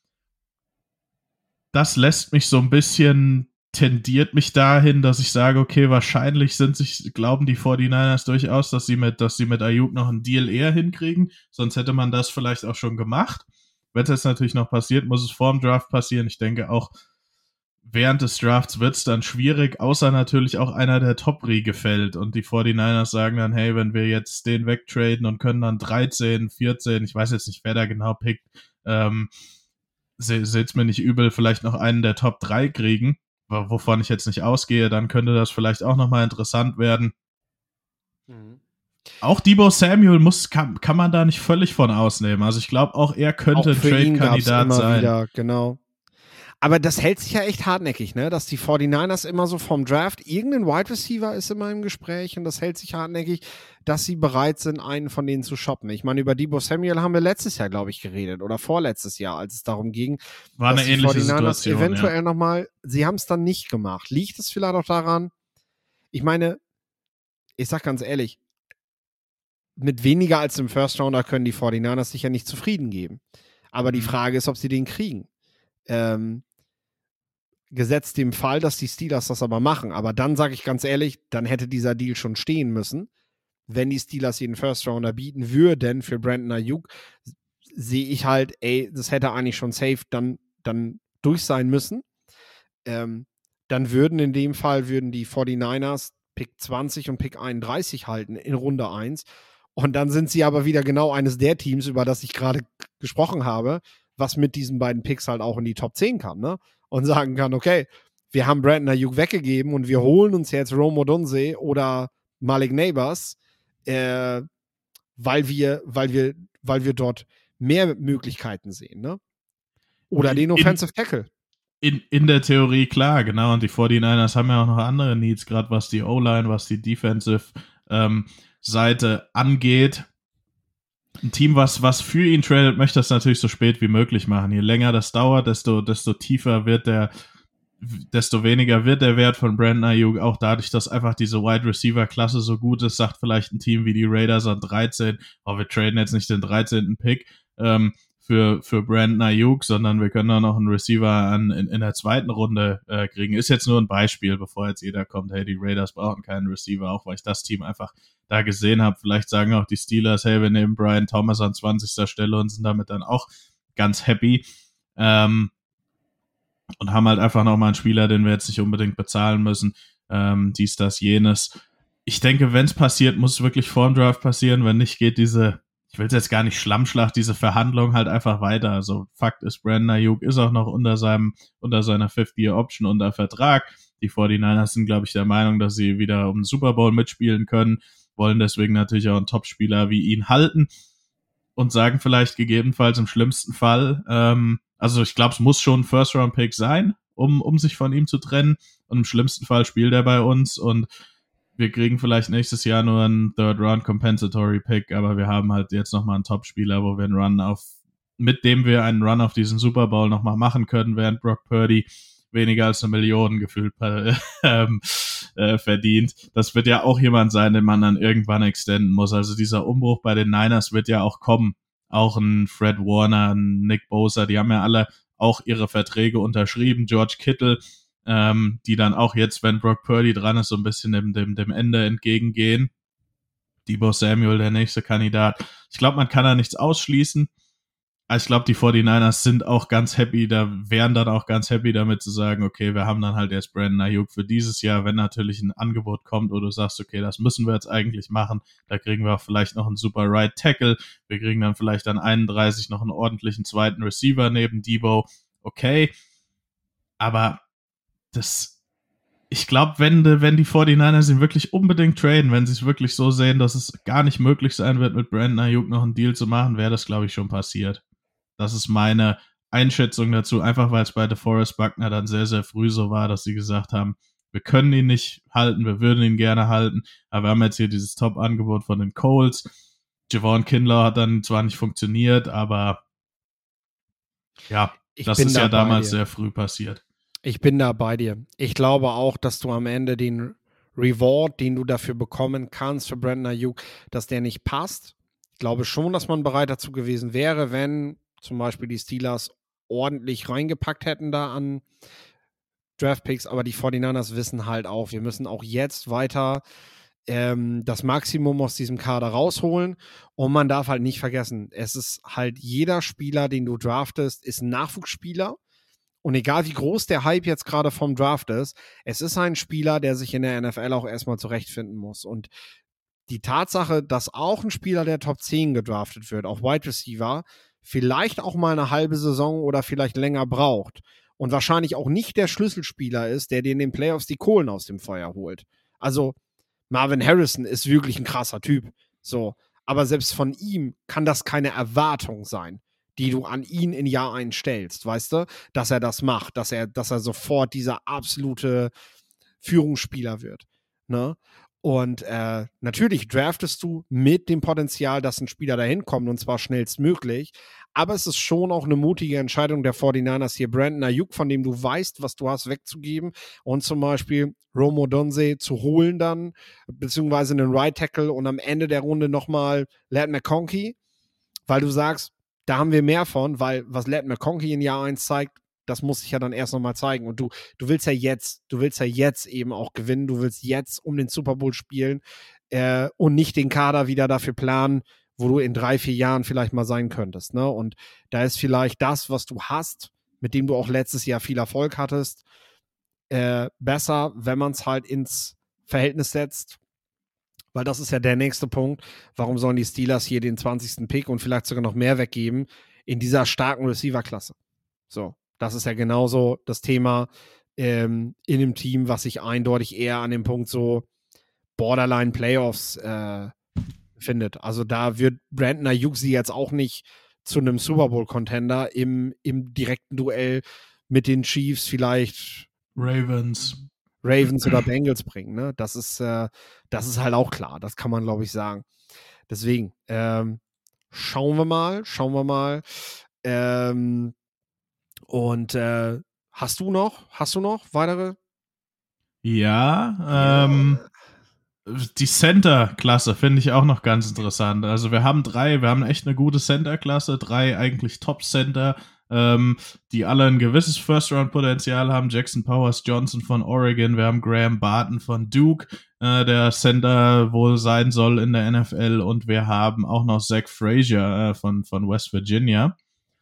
Das lässt mich so ein bisschen, tendiert mich dahin, dass ich sage, okay, wahrscheinlich sind sich, glauben die forty-niners durchaus, dass sie mit, dass sie mit Ayuk noch einen Deal eher hinkriegen. Sonst hätte man das vielleicht auch schon gemacht. Wenn es jetzt natürlich noch passiert, muss es vor dem Draft passieren. Ich denke auch, während des Drafts wird es dann schwierig, außer natürlich auch einer der Top-Riege fällt und die forty-niners sagen dann, hey, wenn wir jetzt den wegtraden und können dann dreizehn, vierzehn, ich weiß jetzt nicht, wer da genau pickt, ähm, se- seht's mir nicht übel, vielleicht noch einen der Top drei kriegen, wovon ich jetzt nicht ausgehe, dann könnte das vielleicht auch nochmal interessant werden. Mhm. Auch Deebo Samuel muss, kann, kann man da nicht völlig von ausnehmen. Also ich glaube, auch er könnte auch ein Trade-Kandidat sein. Wieder, genau. Aber das hält sich ja echt hartnäckig, ne? Dass die forty-niners immer so vom Draft, irgendein Wide Receiver ist immer im Gespräch und das hält sich hartnäckig, dass sie bereit sind, einen von denen zu shoppen. Ich meine, über Deebo Samuel haben wir letztes Jahr, glaube ich, geredet oder vorletztes Jahr, als es darum ging, war dass eine die ähnliche forty-niners Situation, eventuell ja. nochmal, sie haben es dann nicht gemacht. Liegt es vielleicht auch daran, ich meine, ich sag ganz ehrlich, mit weniger als dem First Rounder können die forty-niners sich ja nicht zufrieden geben. Aber mhm. die Frage ist, ob sie den kriegen. Ähm, gesetzt dem Fall, dass die Steelers das aber machen. Aber dann sage ich ganz ehrlich, dann hätte dieser Deal schon stehen müssen. Wenn die Steelers jeden First Rounder bieten würden für Brandon Ayuk, sehe ich halt, ey, das hätte eigentlich schon safe dann, dann durch sein müssen. Ähm, dann würden in dem Fall, würden die forty-niners Pick zwanzig und Pick einunddreißig halten in Runde eins. Und dann sind sie aber wieder genau eines der Teams, über das ich gerade gesprochen habe, was mit diesen beiden Picks halt auch in die Top zehn kann, ne? Und sagen kann, okay, wir haben Brandon Ayuk weggegeben und wir holen uns jetzt Rome Odunze oder Malik Neighbors, äh, weil wir, weil wir, weil wir dort mehr Möglichkeiten sehen, ne? Oder in, den Offensive Tackle. In, in der Theorie, klar, genau. Und die forty-niners haben ja auch noch andere Needs, gerade was die O-Line, was die Defensive ähm, Seite angeht. Ein Team, was, was für ihn tradet, möchte das natürlich so spät wie möglich machen. Je länger das dauert, desto, desto tiefer wird der, desto weniger wird der Wert von Brandon Ayuk. Auch dadurch, dass einfach diese Wide Receiver Klasse so gut ist, sagt vielleicht ein Team wie die Raiders an dreizehn, oh, wir traden jetzt nicht den dreizehnten Pick ähm, für, für Brandon Ayuk, sondern wir können da noch einen Receiver an, in, in der zweiten Runde äh, kriegen. Ist jetzt nur ein Beispiel, bevor jetzt jeder kommt, hey, die Raiders brauchen keinen Receiver, auch weil ich das Team einfach da gesehen habe. Vielleicht sagen auch die Steelers, hey, wir nehmen Brian Thomas an zwanzigster Stelle und sind damit dann auch ganz happy. Ähm, und haben halt einfach nochmal einen Spieler, den wir jetzt nicht unbedingt bezahlen müssen. Ähm, dies, das, jenes. Ich denke, wenn es passiert, muss es wirklich vor dem Draft passieren. Wenn nicht, geht diese, ich will es jetzt gar nicht Schlammschlacht, diese Verhandlung halt einfach weiter. Also Fakt ist, Brandon Ayuk ist auch noch unter seinem, unter seiner Fifth-Year-Option unter Vertrag. Die forty-niners sind, glaube ich, der Meinung, dass sie wieder um den Super Bowl mitspielen können, wollen deswegen natürlich auch einen Top-Spieler wie ihn halten und sagen vielleicht gegebenenfalls im schlimmsten Fall, ähm, also ich glaube, es muss schon ein First-Round-Pick sein, um, um sich von ihm zu trennen, und im schlimmsten Fall spielt er bei uns und wir kriegen vielleicht nächstes Jahr nur einen Third-Round-Compensatory-Pick, aber wir haben halt jetzt nochmal einen Top-Spieler, wo wir einen Run auf, mit dem wir einen Run auf diesen Super Bowl nochmal machen können, während Brock Purdy weniger als eine Million gefühlt ähm, äh, verdient. Das wird ja auch jemand sein, den man dann irgendwann extenden muss. Also dieser Umbruch bei den Niners wird ja auch kommen. Auch ein Fred Warner, ein Nick Bosa, die haben ja alle auch ihre Verträge unterschrieben. George Kittle, ähm, die dann auch jetzt, wenn Brock Purdy dran ist, so ein bisschen dem, dem, dem Ende entgegengehen. Deebo Samuel, der nächste Kandidat. Ich glaube, man kann da nichts ausschließen. Ich glaube, die forty-niners sind auch ganz happy, da wären dann auch ganz happy damit zu sagen, okay, wir haben dann halt erst Brandon Ayuk für dieses Jahr, wenn natürlich ein Angebot kommt, wo du sagst, okay, das müssen wir jetzt eigentlich machen, da kriegen wir auch vielleicht noch einen super Right Tackle, wir kriegen dann vielleicht an einunddreißig noch einen ordentlichen zweiten Receiver neben Deebo, okay, aber das, ich glaube, wenn, wenn die forty-niners ihn wirklich unbedingt traden, wenn sie es wirklich so sehen, dass es gar nicht möglich sein wird, mit Brandon Ayuk noch einen Deal zu machen, wäre das, glaube ich, schon passiert. Das ist meine Einschätzung dazu, einfach weil es bei DeForest Buckner dann sehr, sehr früh so war, dass sie gesagt haben, wir können ihn nicht halten, wir würden ihn gerne halten, aber wir haben jetzt hier dieses Top-Angebot von den Colts. Javon Kinlaw hat dann zwar nicht funktioniert, aber ja, Ich das bin ist da ja bei damals dir. sehr früh passiert. Ich bin da bei dir. Ich glaube auch, dass du am Ende den Reward, den du dafür bekommen kannst für Brandon Ayuk, dass der nicht passt. Ich glaube schon, dass man bereit dazu gewesen wäre, wenn zum Beispiel die Steelers ordentlich reingepackt hätten da an Draftpicks, aber die forty-niners wissen halt auch, wir müssen auch jetzt weiter ähm, das Maximum aus diesem Kader rausholen und man darf halt nicht vergessen, es ist halt jeder Spieler, den du draftest, ist ein Nachwuchsspieler und egal wie groß der Hype jetzt gerade vom Draft ist, es ist ein Spieler, der sich in der N F L auch erstmal zurechtfinden muss und die Tatsache, dass auch ein Spieler der Top zehn gedraftet wird, auch Wide Receiver, vielleicht auch mal eine halbe Saison oder vielleicht länger braucht und wahrscheinlich auch nicht der Schlüsselspieler ist, der dir in den Playoffs die Kohlen aus dem Feuer holt. Also Marvin Harrison ist wirklich ein krasser Typ, so, aber selbst von ihm kann das keine Erwartung sein, die du an ihn in Jahr eins stellst, weißt du, dass er das macht, dass er, dass er sofort dieser absolute Führungsspieler wird, ne? Und äh, natürlich draftest du mit dem Potenzial, dass ein Spieler dahin kommt und zwar schnellstmöglich. Aber es ist schon auch eine mutige Entscheidung der forty-niners hier, Brandon Ayuk, von dem du weißt, was du hast, wegzugeben und zum Beispiel Rome Odunze zu holen dann, beziehungsweise einen Right Tackle und am Ende der Runde nochmal Ladd McConkey, weil du sagst, da haben wir mehr von, weil was Ladd McConkey in Jahr eins zeigt, das muss sich ja dann erst nochmal zeigen. Und du, du willst ja jetzt, du willst ja jetzt eben auch gewinnen, du willst jetzt um den Super Bowl spielen äh, und nicht den Kader wieder dafür planen, wo du in drei, vier Jahren vielleicht mal sein könntest. Ne? Und da ist vielleicht das, was du hast, mit dem du auch letztes Jahr viel Erfolg hattest, äh, besser, wenn man es halt ins Verhältnis setzt. Weil das ist ja der nächste Punkt. Warum sollen die Steelers hier den zwanzigsten Pick und vielleicht sogar noch mehr weggeben in dieser starken Receiver-Klasse? So. Das ist ja genauso das Thema ähm, in einem Team, was sich eindeutig eher an dem Punkt so Borderline Playoffs äh, findet. Also da wird Brandon Ayuk sie jetzt auch nicht zu einem Super Bowl Contender im, im direkten Duell mit den Chiefs, vielleicht Ravens. Ravens oder Bengals bringen. Ne? Das ist, äh, das ist halt auch klar. Das kann man, glaube ich, sagen. Deswegen, ähm, schauen wir mal, schauen wir mal. Ähm, Und äh, hast du noch, hast du noch weitere? Ja, ähm, die Center-Klasse finde ich auch noch ganz interessant. Also wir haben drei, wir haben echt eine gute Center-Klasse, drei eigentlich Top-Center, ähm, die alle ein gewisses First-Round-Potenzial haben. Jackson Powers Johnson von Oregon, wir haben Graham Barton von Duke, äh, der Center wohl sein soll in der N F L und wir haben auch noch Zach Frazier äh, von, von West Virginia.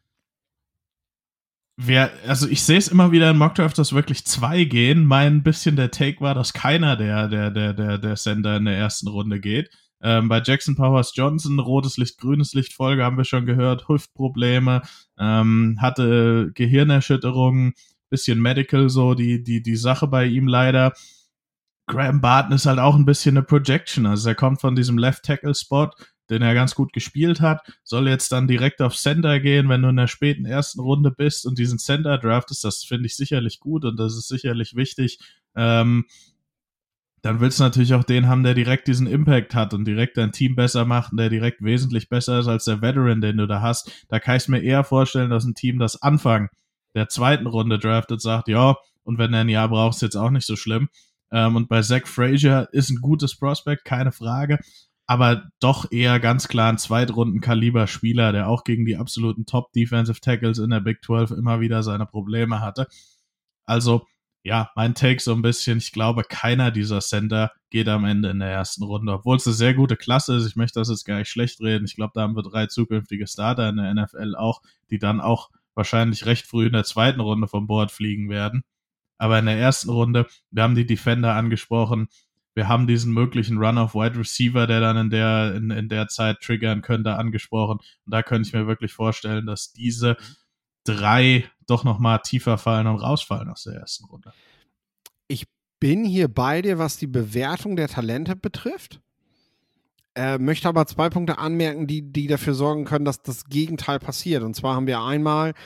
Wer, also ich sehe es immer wieder in Mockdraft, dass wirklich zwei gehen. Mein bisschen der Take war, dass keiner der, der, der, der, der Center in der ersten Runde geht. Ähm, bei Jackson Powers Johnson, rotes Licht, grünes Licht Folge, haben wir schon gehört, Hüftprobleme, ähm, hatte Gehirnerschütterungen, bisschen Medical so, die, die, die Sache bei ihm leider. Graham Barton ist halt auch ein bisschen eine Projection, also er kommt von diesem Left-Tackle-Spot, den er ganz gut gespielt hat, soll jetzt dann direkt auf Center gehen, wenn du in der späten ersten Runde bist und diesen Center draftest, das finde ich sicherlich gut und das ist sicherlich wichtig. Ähm, dann willst du natürlich auch den haben, der direkt diesen Impact hat und direkt dein Team besser macht und der direkt wesentlich besser ist als der Veteran, den du da hast. Da kann ich es mir eher vorstellen, dass ein Team das Anfang der zweiten Runde draftet, sagt, ja, und wenn er ein Jahr braucht, ist jetzt auch nicht so schlimm. Ähm, und bei Zach Frazier ist ein gutes Prospect, keine Frage, aber doch eher ganz klar ein Zweitrunden-Kaliber-Spieler, der auch gegen die absoluten Top-Defensive Tackles in der Big zwölf immer wieder seine Probleme hatte. Also, ja, mein Take so ein bisschen, ich glaube, keiner dieser Center geht am Ende in der ersten Runde, obwohl es eine sehr gute Klasse ist. Ich möchte das jetzt gar nicht schlecht reden. Ich glaube, da haben wir drei zukünftige Starter in der N F L auch, die dann auch wahrscheinlich recht früh in der zweiten Runde vom Board fliegen werden. Aber in der ersten Runde, wir haben die Defender angesprochen, wir haben diesen möglichen Run of Wide Receiver, der dann in der, in, in der Zeit triggern könnte, angesprochen. Und da könnte ich mir wirklich vorstellen, dass diese drei doch nochmal tiefer fallen und rausfallen aus der ersten Runde. Ich bin hier bei dir, was die Bewertung der Talente betrifft. Äh, möchte aber zwei Punkte anmerken, die, die dafür sorgen können, dass das Gegenteil passiert. Und zwar haben wir einmal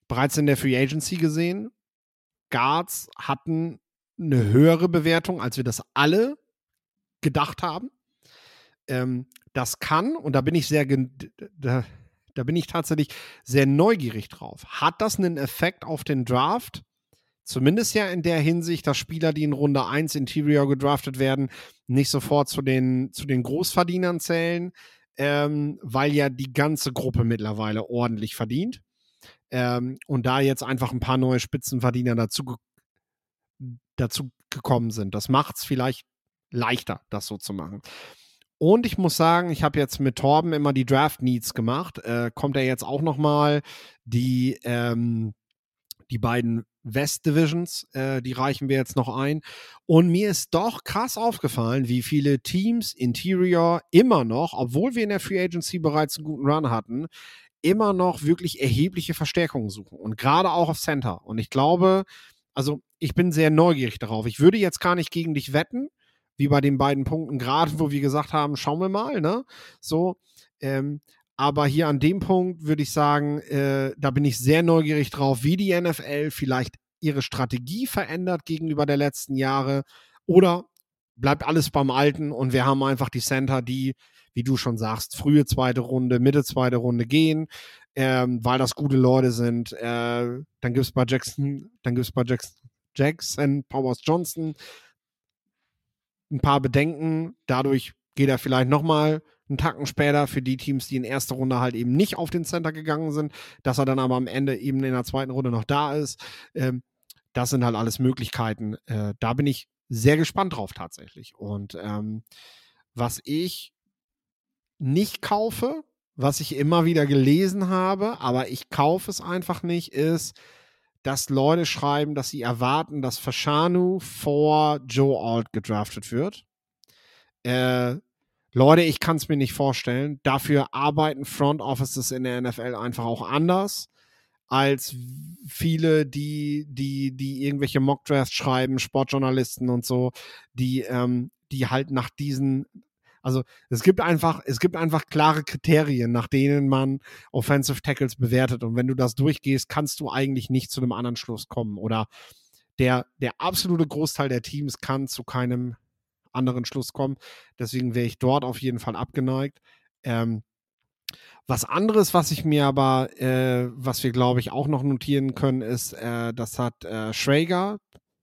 bereits in der Free Agency gesehen, Guards hatten eine höhere Bewertung, als wir das alle gedacht haben. Ähm, das kann, und da bin ich sehr, da, da bin ich tatsächlich sehr neugierig drauf. Hat das einen Effekt auf den Draft? Zumindest ja in der Hinsicht, dass Spieler, die in Runde eins Interior gedraftet werden, nicht sofort zu den, zu den Großverdienern zählen, ähm, weil ja die ganze Gruppe mittlerweile ordentlich verdient. Ähm, und da jetzt einfach ein paar neue Spitzenverdiener dazu, ge- dazu gekommen sind. Das macht es vielleicht leichter, das so zu machen. Und ich muss sagen, ich habe jetzt mit Torben immer die Draft Needs gemacht. Äh, kommt er jetzt auch noch mal die, ähm, die beiden West Divisions, äh, die reichen wir jetzt noch ein. Und mir ist doch krass aufgefallen, wie viele Teams Interior immer noch, obwohl wir in der Free Agency bereits einen guten Run hatten, immer noch wirklich erhebliche Verstärkungen suchen. Und gerade auch auf Center. Und ich glaube, also ich bin sehr neugierig darauf. Ich würde jetzt gar nicht gegen dich wetten, wie bei den beiden Punkten, gerade wo wir gesagt haben, schauen wir mal, ne? So, ähm, aber hier an dem Punkt würde ich sagen, äh, da bin ich sehr neugierig drauf, wie die N F L vielleicht ihre Strategie verändert gegenüber der letzten Jahre oder bleibt alles beim Alten und wir haben einfach die Center, die, wie du schon sagst, frühe zweite Runde, Mitte zweite Runde gehen, ähm, weil das gute Leute sind. Äh, dann gibt es bei Jackson, dann gibt es bei Jackson, Jackson Powers Johnson ein paar Bedenken. Dadurch geht er vielleicht nochmal einen Tacken später für die Teams, die in erster Runde halt eben nicht auf den Center gegangen sind, dass er dann aber am Ende eben in der zweiten Runde noch da ist. Ähm, das sind halt alles Möglichkeiten. Äh, da bin ich sehr gespannt drauf tatsächlich. Und ähm, was ich nicht kaufe, was ich immer wieder gelesen habe, aber ich kaufe es einfach nicht, ist, dass Leute schreiben, dass sie erwarten, dass Fashanu vor Joe Alt gedraftet wird. Äh, Leute, ich kann es mir nicht vorstellen. Dafür arbeiten Front Offices in der N F L einfach auch anders als viele, die, die, die irgendwelche Mockdrafts schreiben, Sportjournalisten und so, die, ähm, die halt nach diesen, also es gibt einfach, es gibt einfach klare Kriterien, nach denen man Offensive Tackles bewertet. Und wenn du das durchgehst, kannst du eigentlich nicht zu einem anderen Schluss kommen. Oder der, der absolute Großteil der Teams kann zu keinem anderen Schluss kommen. Deswegen wäre ich dort auf jeden Fall abgeneigt. Ähm, was anderes, was ich mir aber, äh, was wir glaube ich auch noch notieren können, ist, äh, das hat äh, Schrager,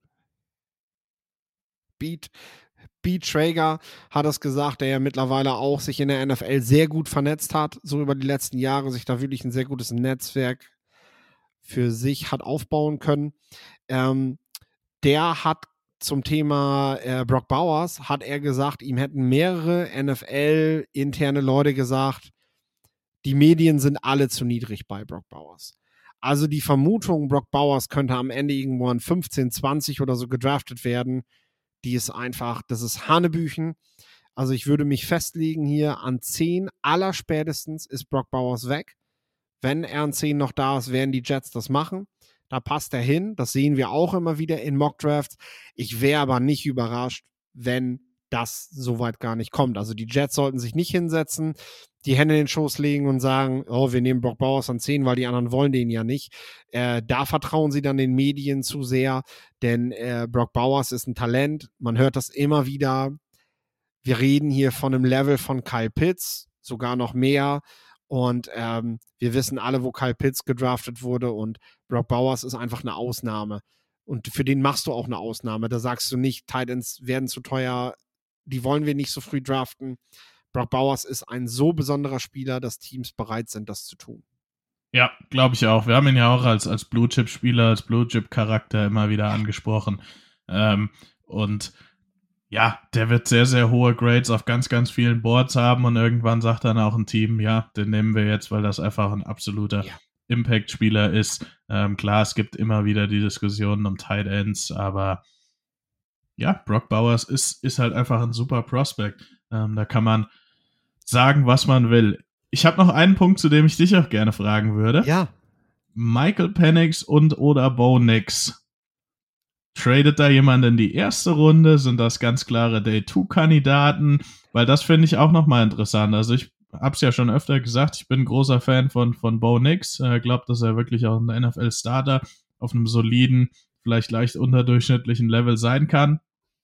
Beat, Beat Schrager hat es gesagt, der ja mittlerweile auch sich in der N F L sehr gut vernetzt hat, so über die letzten Jahre, sich da wirklich ein sehr gutes Netzwerk für sich hat aufbauen können. Ähm, der hat zum Thema äh, Brock Bowers, hat er gesagt, ihm hätten mehrere N F L-interne Leute gesagt, die Medien sind alle zu niedrig bei Brock Bowers. Also die Vermutung, Brock Bowers könnte am Ende irgendwo an fünfzehn, zwanzig oder so gedraftet werden, die ist einfach, das ist Hanebüchen. Also ich würde mich festlegen hier, an zehn allerspätestens ist Brock Bowers weg. Wenn er an zehn noch da ist, werden die Jets das machen. Da passt er hin. Das sehen wir auch immer wieder in Mockdrafts. Ich wäre aber nicht überrascht, wenn das soweit gar nicht kommt. Also die Jets sollten sich nicht hinsetzen, die Hände in den Schoß legen und sagen, oh, wir nehmen Brock Bowers an zehn, weil die anderen wollen den ja nicht. Äh, da vertrauen sie dann den Medien zu sehr, denn äh, Brock Bowers ist ein Talent. Man hört das immer wieder. Wir reden hier von einem Level von Kyle Pitts, sogar noch mehr. Und ähm, wir wissen alle, wo Kyle Pitts gedraftet wurde. Und Brock Bowers ist einfach eine Ausnahme. Und für den machst du auch eine Ausnahme. Da sagst du nicht, Titans werden zu teuer, die wollen wir nicht so früh draften. Brock Bowers ist ein so besonderer Spieler, dass Teams bereit sind, das zu tun. Ja, glaube ich auch. Wir haben ihn ja auch als, als Blue-Chip-Spieler, als Blue-Chip-Charakter immer wieder angesprochen. Ähm, und ja, der wird sehr, sehr hohe Grades auf ganz, ganz vielen Boards haben und irgendwann sagt dann auch ein Team, ja, den nehmen wir jetzt, weil das einfach ein absoluter ja. Impact-Spieler ist. Ähm, klar, es gibt immer wieder die Diskussionen um Tight Ends, aber ja, Brock Bowers ist, ist halt einfach ein super Prospect. Ähm, da kann man sagen, was man will. Ich habe noch einen Punkt, zu dem ich dich auch gerne fragen würde. Ja. Michael Penix und oder Bo Nix. Tradet da jemand in die erste Runde? Sind das ganz klare Day zwei Kandidaten? Weil das finde ich auch nochmal interessant. Also ich hab's ja schon öfter gesagt, ich bin ein großer Fan von, von Bo Nix. Äh, glaube, dass er wirklich auch ein N F L-Starter auf einem soliden, vielleicht leicht unterdurchschnittlichen Level sein kann.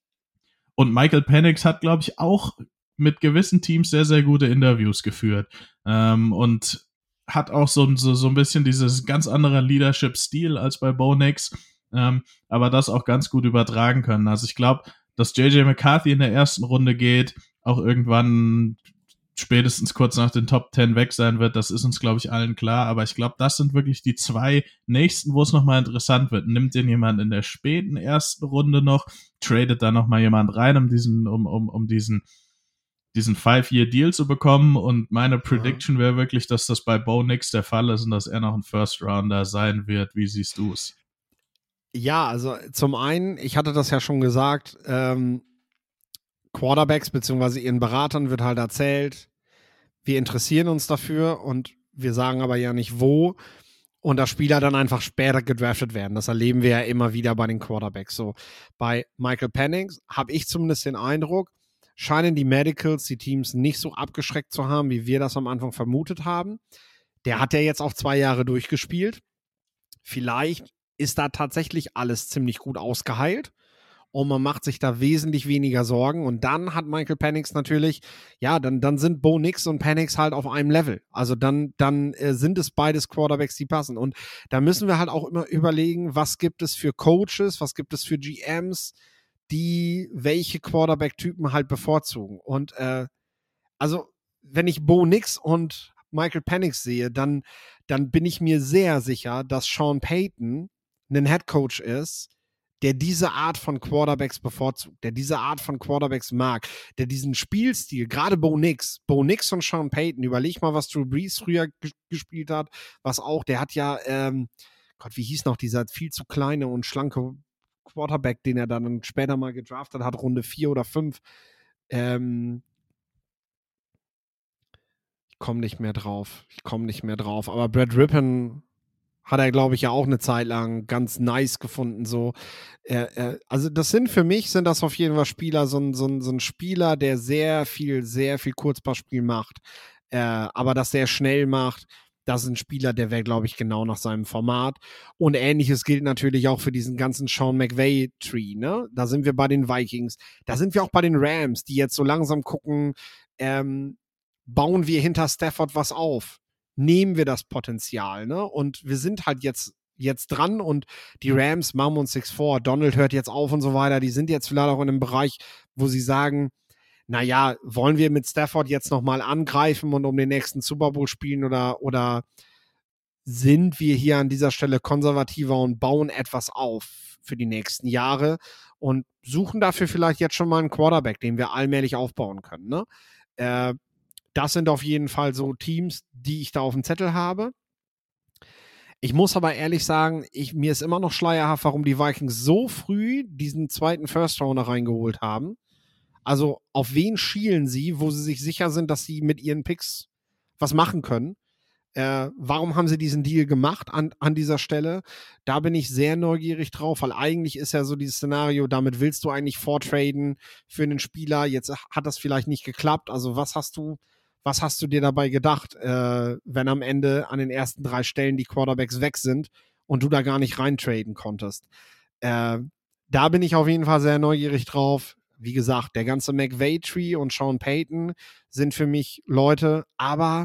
Und Michael Penix hat, glaube ich, auch mit gewissen Teams sehr, sehr gute Interviews geführt. Ähm, und hat auch so, so, so ein bisschen dieses ganz andere Leadership-Stil als bei Bo Nix, ähm, aber das auch ganz gut übertragen können. Also ich glaube, dass J J McCarthy in der ersten Runde geht, auch irgendwann spätestens kurz nach den Top Ten weg sein wird, das ist uns, glaube ich, allen klar, aber ich glaube, das sind wirklich die zwei nächsten, wo es nochmal interessant wird. Nimmt den jemand in der späten ersten Runde noch, tradet da nochmal jemand rein, um diesen, um, um, um diesen diesen Five-Year-Deal zu bekommen, und meine Prediction wäre wirklich, dass das bei Bo Nix der Fall ist und dass er noch ein First-Rounder sein wird. Wie siehst du es? Ja, also zum einen, ich hatte das ja schon gesagt, ähm, Quarterbacks bzw. ihren Beratern wird halt erzählt, wir interessieren uns dafür und wir sagen aber ja nicht wo, und dass Spieler dann einfach später gedraftet werden. Das erleben wir ja immer wieder bei den Quarterbacks. So, bei Michael Penix habe ich zumindest den Eindruck, scheinen die Medicals die Teams nicht so abgeschreckt zu haben, wie wir das am Anfang vermutet haben. Der hat ja jetzt auch zwei Jahre durchgespielt. Vielleicht ist da tatsächlich alles ziemlich gut ausgeheilt und man macht sich da wesentlich weniger Sorgen. Und dann hat Michael Penix natürlich, ja, dann, dann sind Bo Nix und Penix halt auf einem Level. Also dann, dann äh, sind es beides Quarterbacks, die passen. Und da müssen wir halt auch immer überlegen, was gibt es für Coaches, was gibt es für G Ms, die welche Quarterback-Typen halt bevorzugen. Und äh, also, wenn ich Bo Nix und Michael Penix sehe, dann, dann bin ich mir sehr sicher, dass Sean Payton ein Headcoach ist, der diese Art von Quarterbacks bevorzugt, der diese Art von Quarterbacks mag, der diesen Spielstil, gerade Bo Nix, Bo Nix und Sean Payton, überleg mal, was Drew Brees früher g- gespielt hat, was auch, der hat ja, ähm, Gott, wie hieß noch dieser viel zu kleine und schlanke Quarterback, den er dann später mal gedraftet hat, Runde vier oder fünf. Ähm, ich komme nicht mehr drauf. Ich komme nicht mehr drauf. Aber Brad Rippon hat er, glaube ich, ja auch eine Zeit lang ganz nice gefunden. So. Äh, äh, also das sind für mich, sind das auf jeden Fall Spieler, so ein, so ein, so ein Spieler, der sehr viel, sehr viel Kurzpassspiel macht, äh, aber das sehr schnell macht. Das ist ein Spieler, der wäre, glaube ich, genau nach seinem Format. Und Ähnliches gilt natürlich auch für diesen ganzen Sean McVay-Tree, ne? Da sind wir bei den Vikings. Da sind wir auch bei den Rams, die jetzt so langsam gucken, ähm, bauen wir hinter Stafford was auf? Nehmen wir das Potenzial, ne? Und wir sind halt jetzt, jetzt dran, und die Rams machen uns nichts vor. Donald hört jetzt auf und so weiter. Die sind jetzt vielleicht auch in einem Bereich, wo sie sagen, naja, wollen wir mit Stafford jetzt nochmal angreifen und um den nächsten Super Bowl spielen, oder, oder sind wir hier an dieser Stelle konservativer und bauen etwas auf für die nächsten Jahre und suchen dafür vielleicht jetzt schon mal einen Quarterback, den wir allmählich aufbauen können, ne? Äh, das sind auf jeden Fall so Teams, die ich da auf dem Zettel habe. Ich muss aber ehrlich sagen, ich, mir ist immer noch schleierhaft, warum die Vikings so früh diesen zweiten First-Rounder reingeholt haben. Also auf wen schielen sie, wo sie sich sicher sind, dass sie mit ihren Picks was machen können? Äh, warum haben sie diesen Deal gemacht an, an dieser Stelle? Da bin ich sehr neugierig drauf, weil eigentlich ist ja so dieses Szenario, damit willst du eigentlich vortraden für einen Spieler. Jetzt hat das vielleicht nicht geklappt. Also was hast du, was hast du dir dabei gedacht, äh, wenn am Ende an den ersten drei Stellen die Quarterbacks weg sind und du da gar nicht reintraden konntest? Äh, da bin ich auf jeden Fall sehr neugierig drauf. Wie gesagt, der ganze McVay-Tree und Sean Payton sind für mich Leute, aber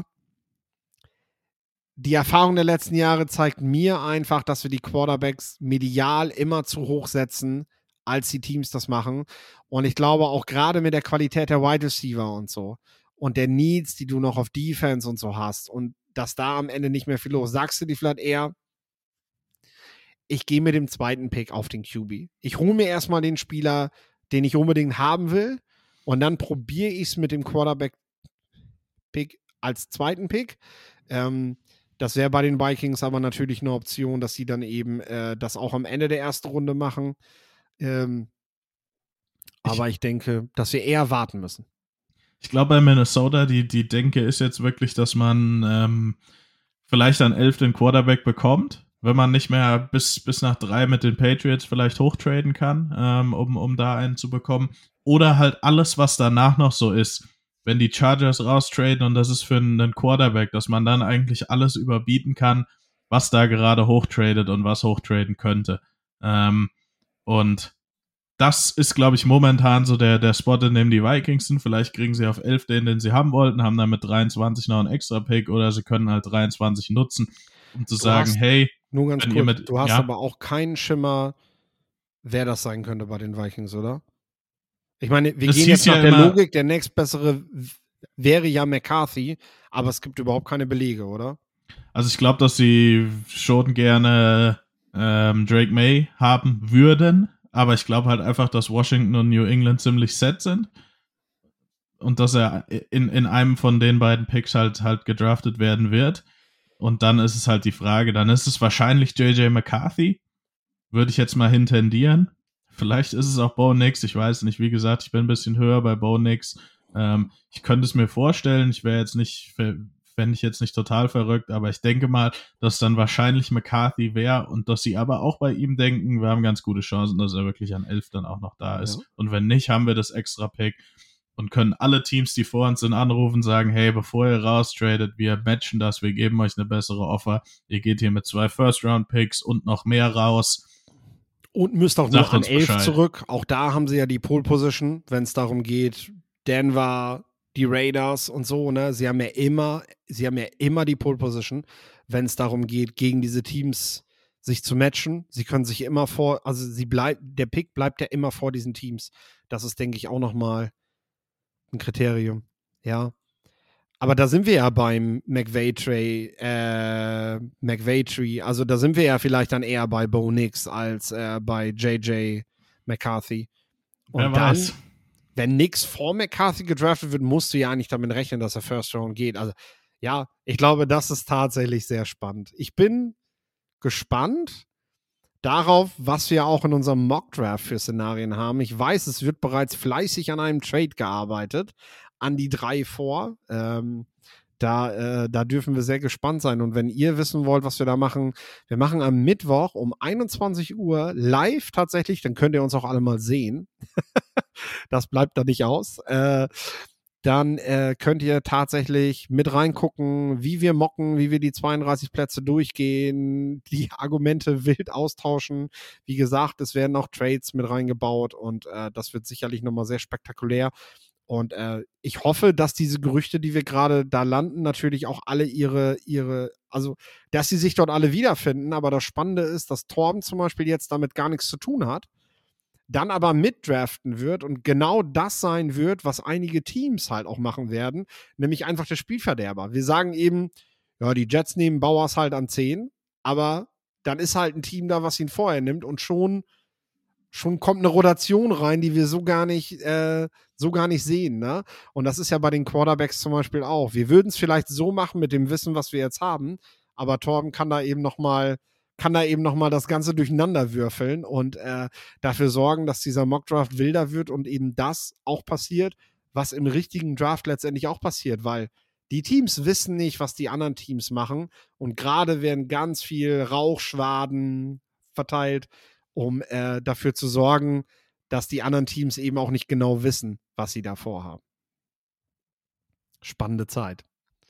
die Erfahrung der letzten Jahre zeigt mir einfach, dass wir die Quarterbacks medial immer zu hoch setzen, als die Teams das machen. Und ich glaube auch gerade mit der Qualität der Wide Receiver und so und der Needs, die du noch auf Defense und so hast, und dass da am Ende nicht mehr viel los. Sagst du dir vielleicht eher, ich gehe mit dem zweiten Pick auf den Q B. Ich hole mir erstmal den Spieler, den ich unbedingt haben will, und dann probiere ich es mit dem Quarterback-Pick als zweiten Pick. Ähm, das wäre bei den Vikings aber natürlich eine Option, dass sie dann eben äh, das auch am Ende der ersten Runde machen. Ähm, aber ich, ich denke, dass wir eher warten müssen. Ich glaube, bei Minnesota, die, die Denke ist jetzt wirklich, dass man ähm, vielleicht an elf den Quarterback bekommt, wenn man nicht mehr bis, bis nach drei mit den Patriots vielleicht hochtraden kann, ähm, um, um da einen zu bekommen. Oder halt alles, was danach noch so ist, wenn die Chargers raustraden und das ist für einen Quarterback, dass man dann eigentlich alles überbieten kann, was da gerade hochtradet und was hochtraden könnte. Ähm, und das ist, glaube ich, momentan so der, der Spot, in dem die Vikings sind. Vielleicht kriegen sie auf elf den, den sie haben wollten, haben dann mit dreiundzwanzig noch einen Extra-Pick oder sie können halt dreiundzwanzig nutzen, um zu Du sagen, hast- hey, Nur ganz wenn ihr kurz, mit, du hast ja, aber auch keinen Schimmer, wer das sein könnte bei den Vikings, oder? Ich meine, wir Es gehen hieß jetzt nach ja der immer- Logik, der nächstbessere w- wäre ja McCarthy, aber es gibt überhaupt keine Belege, oder? also ich glaube, dass sie schon gerne ähm, Drake May haben würden, aber ich glaube halt einfach, dass Washington und New England ziemlich set sind und dass er in, in einem von den beiden Picks halt halt gedraftet werden wird. Und dann ist es halt die Frage, dann ist es wahrscheinlich J J McCarthy, würde ich jetzt mal hintendieren. Vielleicht ist es auch Bo Nix, ich weiß nicht. Wie gesagt, ich bin ein bisschen höher bei Bo Nix. Ähm, ich könnte es mir vorstellen, ich wäre jetzt nicht, fände ich jetzt nicht total verrückt, aber ich denke mal, dass dann wahrscheinlich McCarthy wäre und dass sie aber auch bei ihm denken, wir haben ganz gute Chancen, dass er wirklich an elf dann auch noch da ist. Ja. Und wenn nicht, haben wir das extra Pick und können alle Teams, die vor uns sind, anrufen, sagen, hey, bevor ihr raustradet, wir matchen das, wir geben euch eine bessere Offer. Ihr geht hier mit zwei First-Round-Picks und noch mehr raus. Und müsst auch Sagt nur an uns elf Bescheid. zurück. Auch da haben sie ja die Pole-Position, wenn es darum geht, Denver, die Raiders und so, ne? Sie haben ja immer, sie haben ja immer die Pole-Position, wenn es darum geht, gegen diese Teams sich zu matchen. Sie können sich immer vor, also sie bleibt, der Pick bleibt ja immer vor diesen Teams. Das ist, denke ich, auch nochmal ein Kriterium. Ja. Aber da sind wir ja beim McVay-Tree, äh, McVay-Tree. Also da sind wir ja vielleicht dann eher bei Bo Nix als äh, bei J J McCarthy. Und Wer dann, weiß. wenn Nix vor McCarthy gedraftet wird, musst du ja eigentlich damit rechnen, dass er First Round geht. Also ja, ich glaube, das ist tatsächlich sehr spannend. Ich bin gespannt darauf, was wir auch in unserem Mock-Draft für Szenarien haben. Ich weiß, es wird bereits fleißig an einem Trade gearbeitet, an die drei vor. Ähm, da, äh, da dürfen wir sehr gespannt sein. Und wenn ihr wissen wollt, was wir da machen, wir machen am Mittwoch um einundzwanzig Uhr live tatsächlich, dann könnt ihr uns auch alle mal sehen. Das bleibt da nicht aus. Äh, dann äh, könnt ihr tatsächlich mit reingucken, wie wir mocken, wie wir die zweiunddreißig Plätze durchgehen, die Argumente wild austauschen. Wie gesagt, es werden auch Trades mit reingebaut und äh, das wird sicherlich nochmal sehr spektakulär. Und äh, ich hoffe, dass diese Gerüchte, die wir gerade da landen, natürlich auch alle ihre, ihre, also, dass sie sich dort alle wiederfinden. Aber das Spannende ist, dass Torben zum Beispiel jetzt damit gar nichts zu tun hat, dann aber mitdraften wird und genau das sein wird, was einige Teams halt auch machen werden, nämlich einfach der Spielverderber. Wir sagen eben, ja, die Jets nehmen Bowers halt an zehn, aber dann ist halt ein Team da, was ihn vorher nimmt und schon, schon kommt eine Rotation rein, die wir so gar nicht, äh, so gar nicht sehen, ne? Und das ist ja bei den Quarterbacks zum Beispiel auch. Wir würden es vielleicht so machen mit dem Wissen, was wir jetzt haben, aber Torben kann da eben noch mal kann da eben nochmal das Ganze durcheinander würfeln und äh, dafür sorgen, dass dieser Mockdraft wilder wird und eben das auch passiert, was im richtigen Draft letztendlich auch passiert, weil die Teams wissen nicht, was die anderen Teams machen und gerade werden ganz viel Rauchschwaden verteilt, um äh, dafür zu sorgen, dass die anderen Teams eben auch nicht genau wissen, was sie da vorhaben. Spannende Zeit.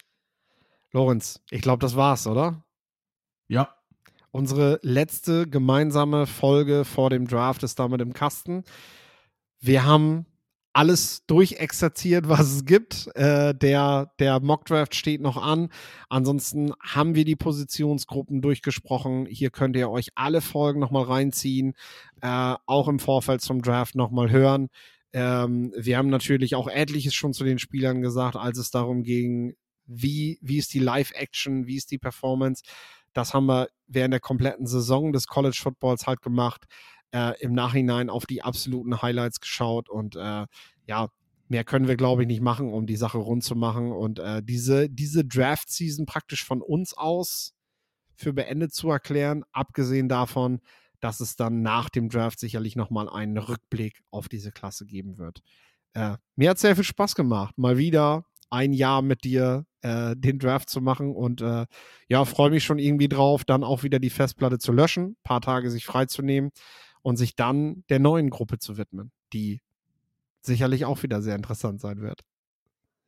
Lorenz, ich glaube, das war's, oder? Ja. Unsere letzte gemeinsame Folge vor dem Draft ist damit im Kasten. Wir haben alles durchexerziert, was es gibt. Äh, der, der Mockdraft steht noch an. Ansonsten haben wir die Positionsgruppen durchgesprochen. Hier könnt ihr euch alle Folgen nochmal reinziehen, äh, auch im Vorfeld zum Draft nochmal hören. Ähm, wir haben natürlich auch etliches schon zu den Spielern gesagt, als es darum ging, wie, wie ist die Live-Action, wie ist die Performance. Das haben wir während der kompletten Saison des College Footballs halt gemacht. Äh, im Nachhinein auf die absoluten Highlights geschaut und äh, ja, mehr können wir, glaube ich, nicht machen, um die Sache rund zu machen und äh, diese, diese Draft-Season praktisch von uns aus für beendet zu erklären, abgesehen davon, dass es dann nach dem Draft sicherlich nochmal einen Rückblick auf diese Klasse geben wird. Äh, mir hat sehr viel Spaß gemacht, mal wieder ein Jahr mit dir äh, den Draft zu machen und äh, ja, freue mich schon irgendwie drauf, dann auch wieder die Festplatte zu löschen, ein paar Tage sich freizunehmen und sich dann der neuen Gruppe zu widmen, die sicherlich auch wieder sehr interessant sein wird.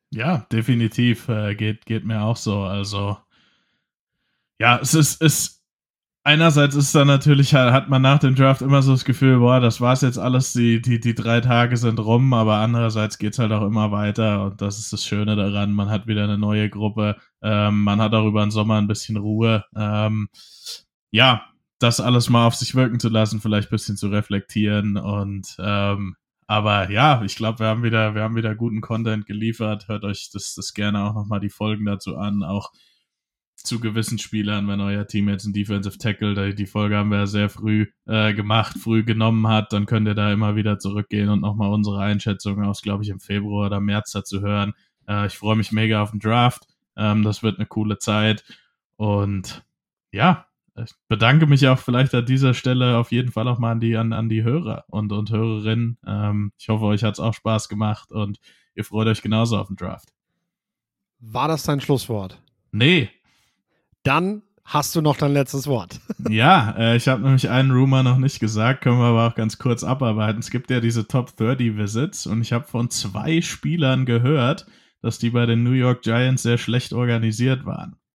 Ja, definitiv. Äh, geht, geht mir auch so. Also, ja, es ist, ist einerseits ist dann natürlich, hat man nach dem Draft immer so das Gefühl, boah, das war's jetzt alles, die, die, die drei Tage sind rum, aber andererseits geht's halt auch immer weiter und das ist das Schöne daran. Man hat wieder eine neue Gruppe, ähm, man hat auch über den Sommer ein bisschen Ruhe. Ähm, ja, das alles mal auf sich wirken zu lassen, vielleicht ein bisschen zu reflektieren und ähm, aber ja, ich glaube, wir haben wieder, wir haben wieder guten Content geliefert. Hört euch das, das gerne auch nochmal die Folgen dazu an, auch zu gewissen Spielern, wenn euer Team jetzt einen Defensive Tackle, die Folge haben wir ja sehr früh äh, gemacht, früh genommen hat, dann könnt ihr da immer wieder zurückgehen und nochmal unsere Einschätzung aus, glaube ich, im Februar oder März dazu hören. Äh, ich freue mich mega auf den Draft. Ähm, das wird eine coole Zeit. Und ja, ich bedanke mich auch vielleicht an dieser Stelle auf jeden Fall auch mal an die, an, an die Hörer und, und Hörerinnen. Ähm, ich hoffe, euch hat es auch Spaß gemacht und ihr freut euch genauso auf den Draft. War das dein Schlusswort? Nee. Dann hast du noch dein letztes Wort. Ja, äh, ich habe nämlich einen Rumor noch nicht gesagt, können wir aber auch ganz kurz abarbeiten. Es gibt ja diese Top dreißig Visits und ich habe von zwei Spielern gehört, dass die bei den New York Giants sehr schlecht organisiert waren.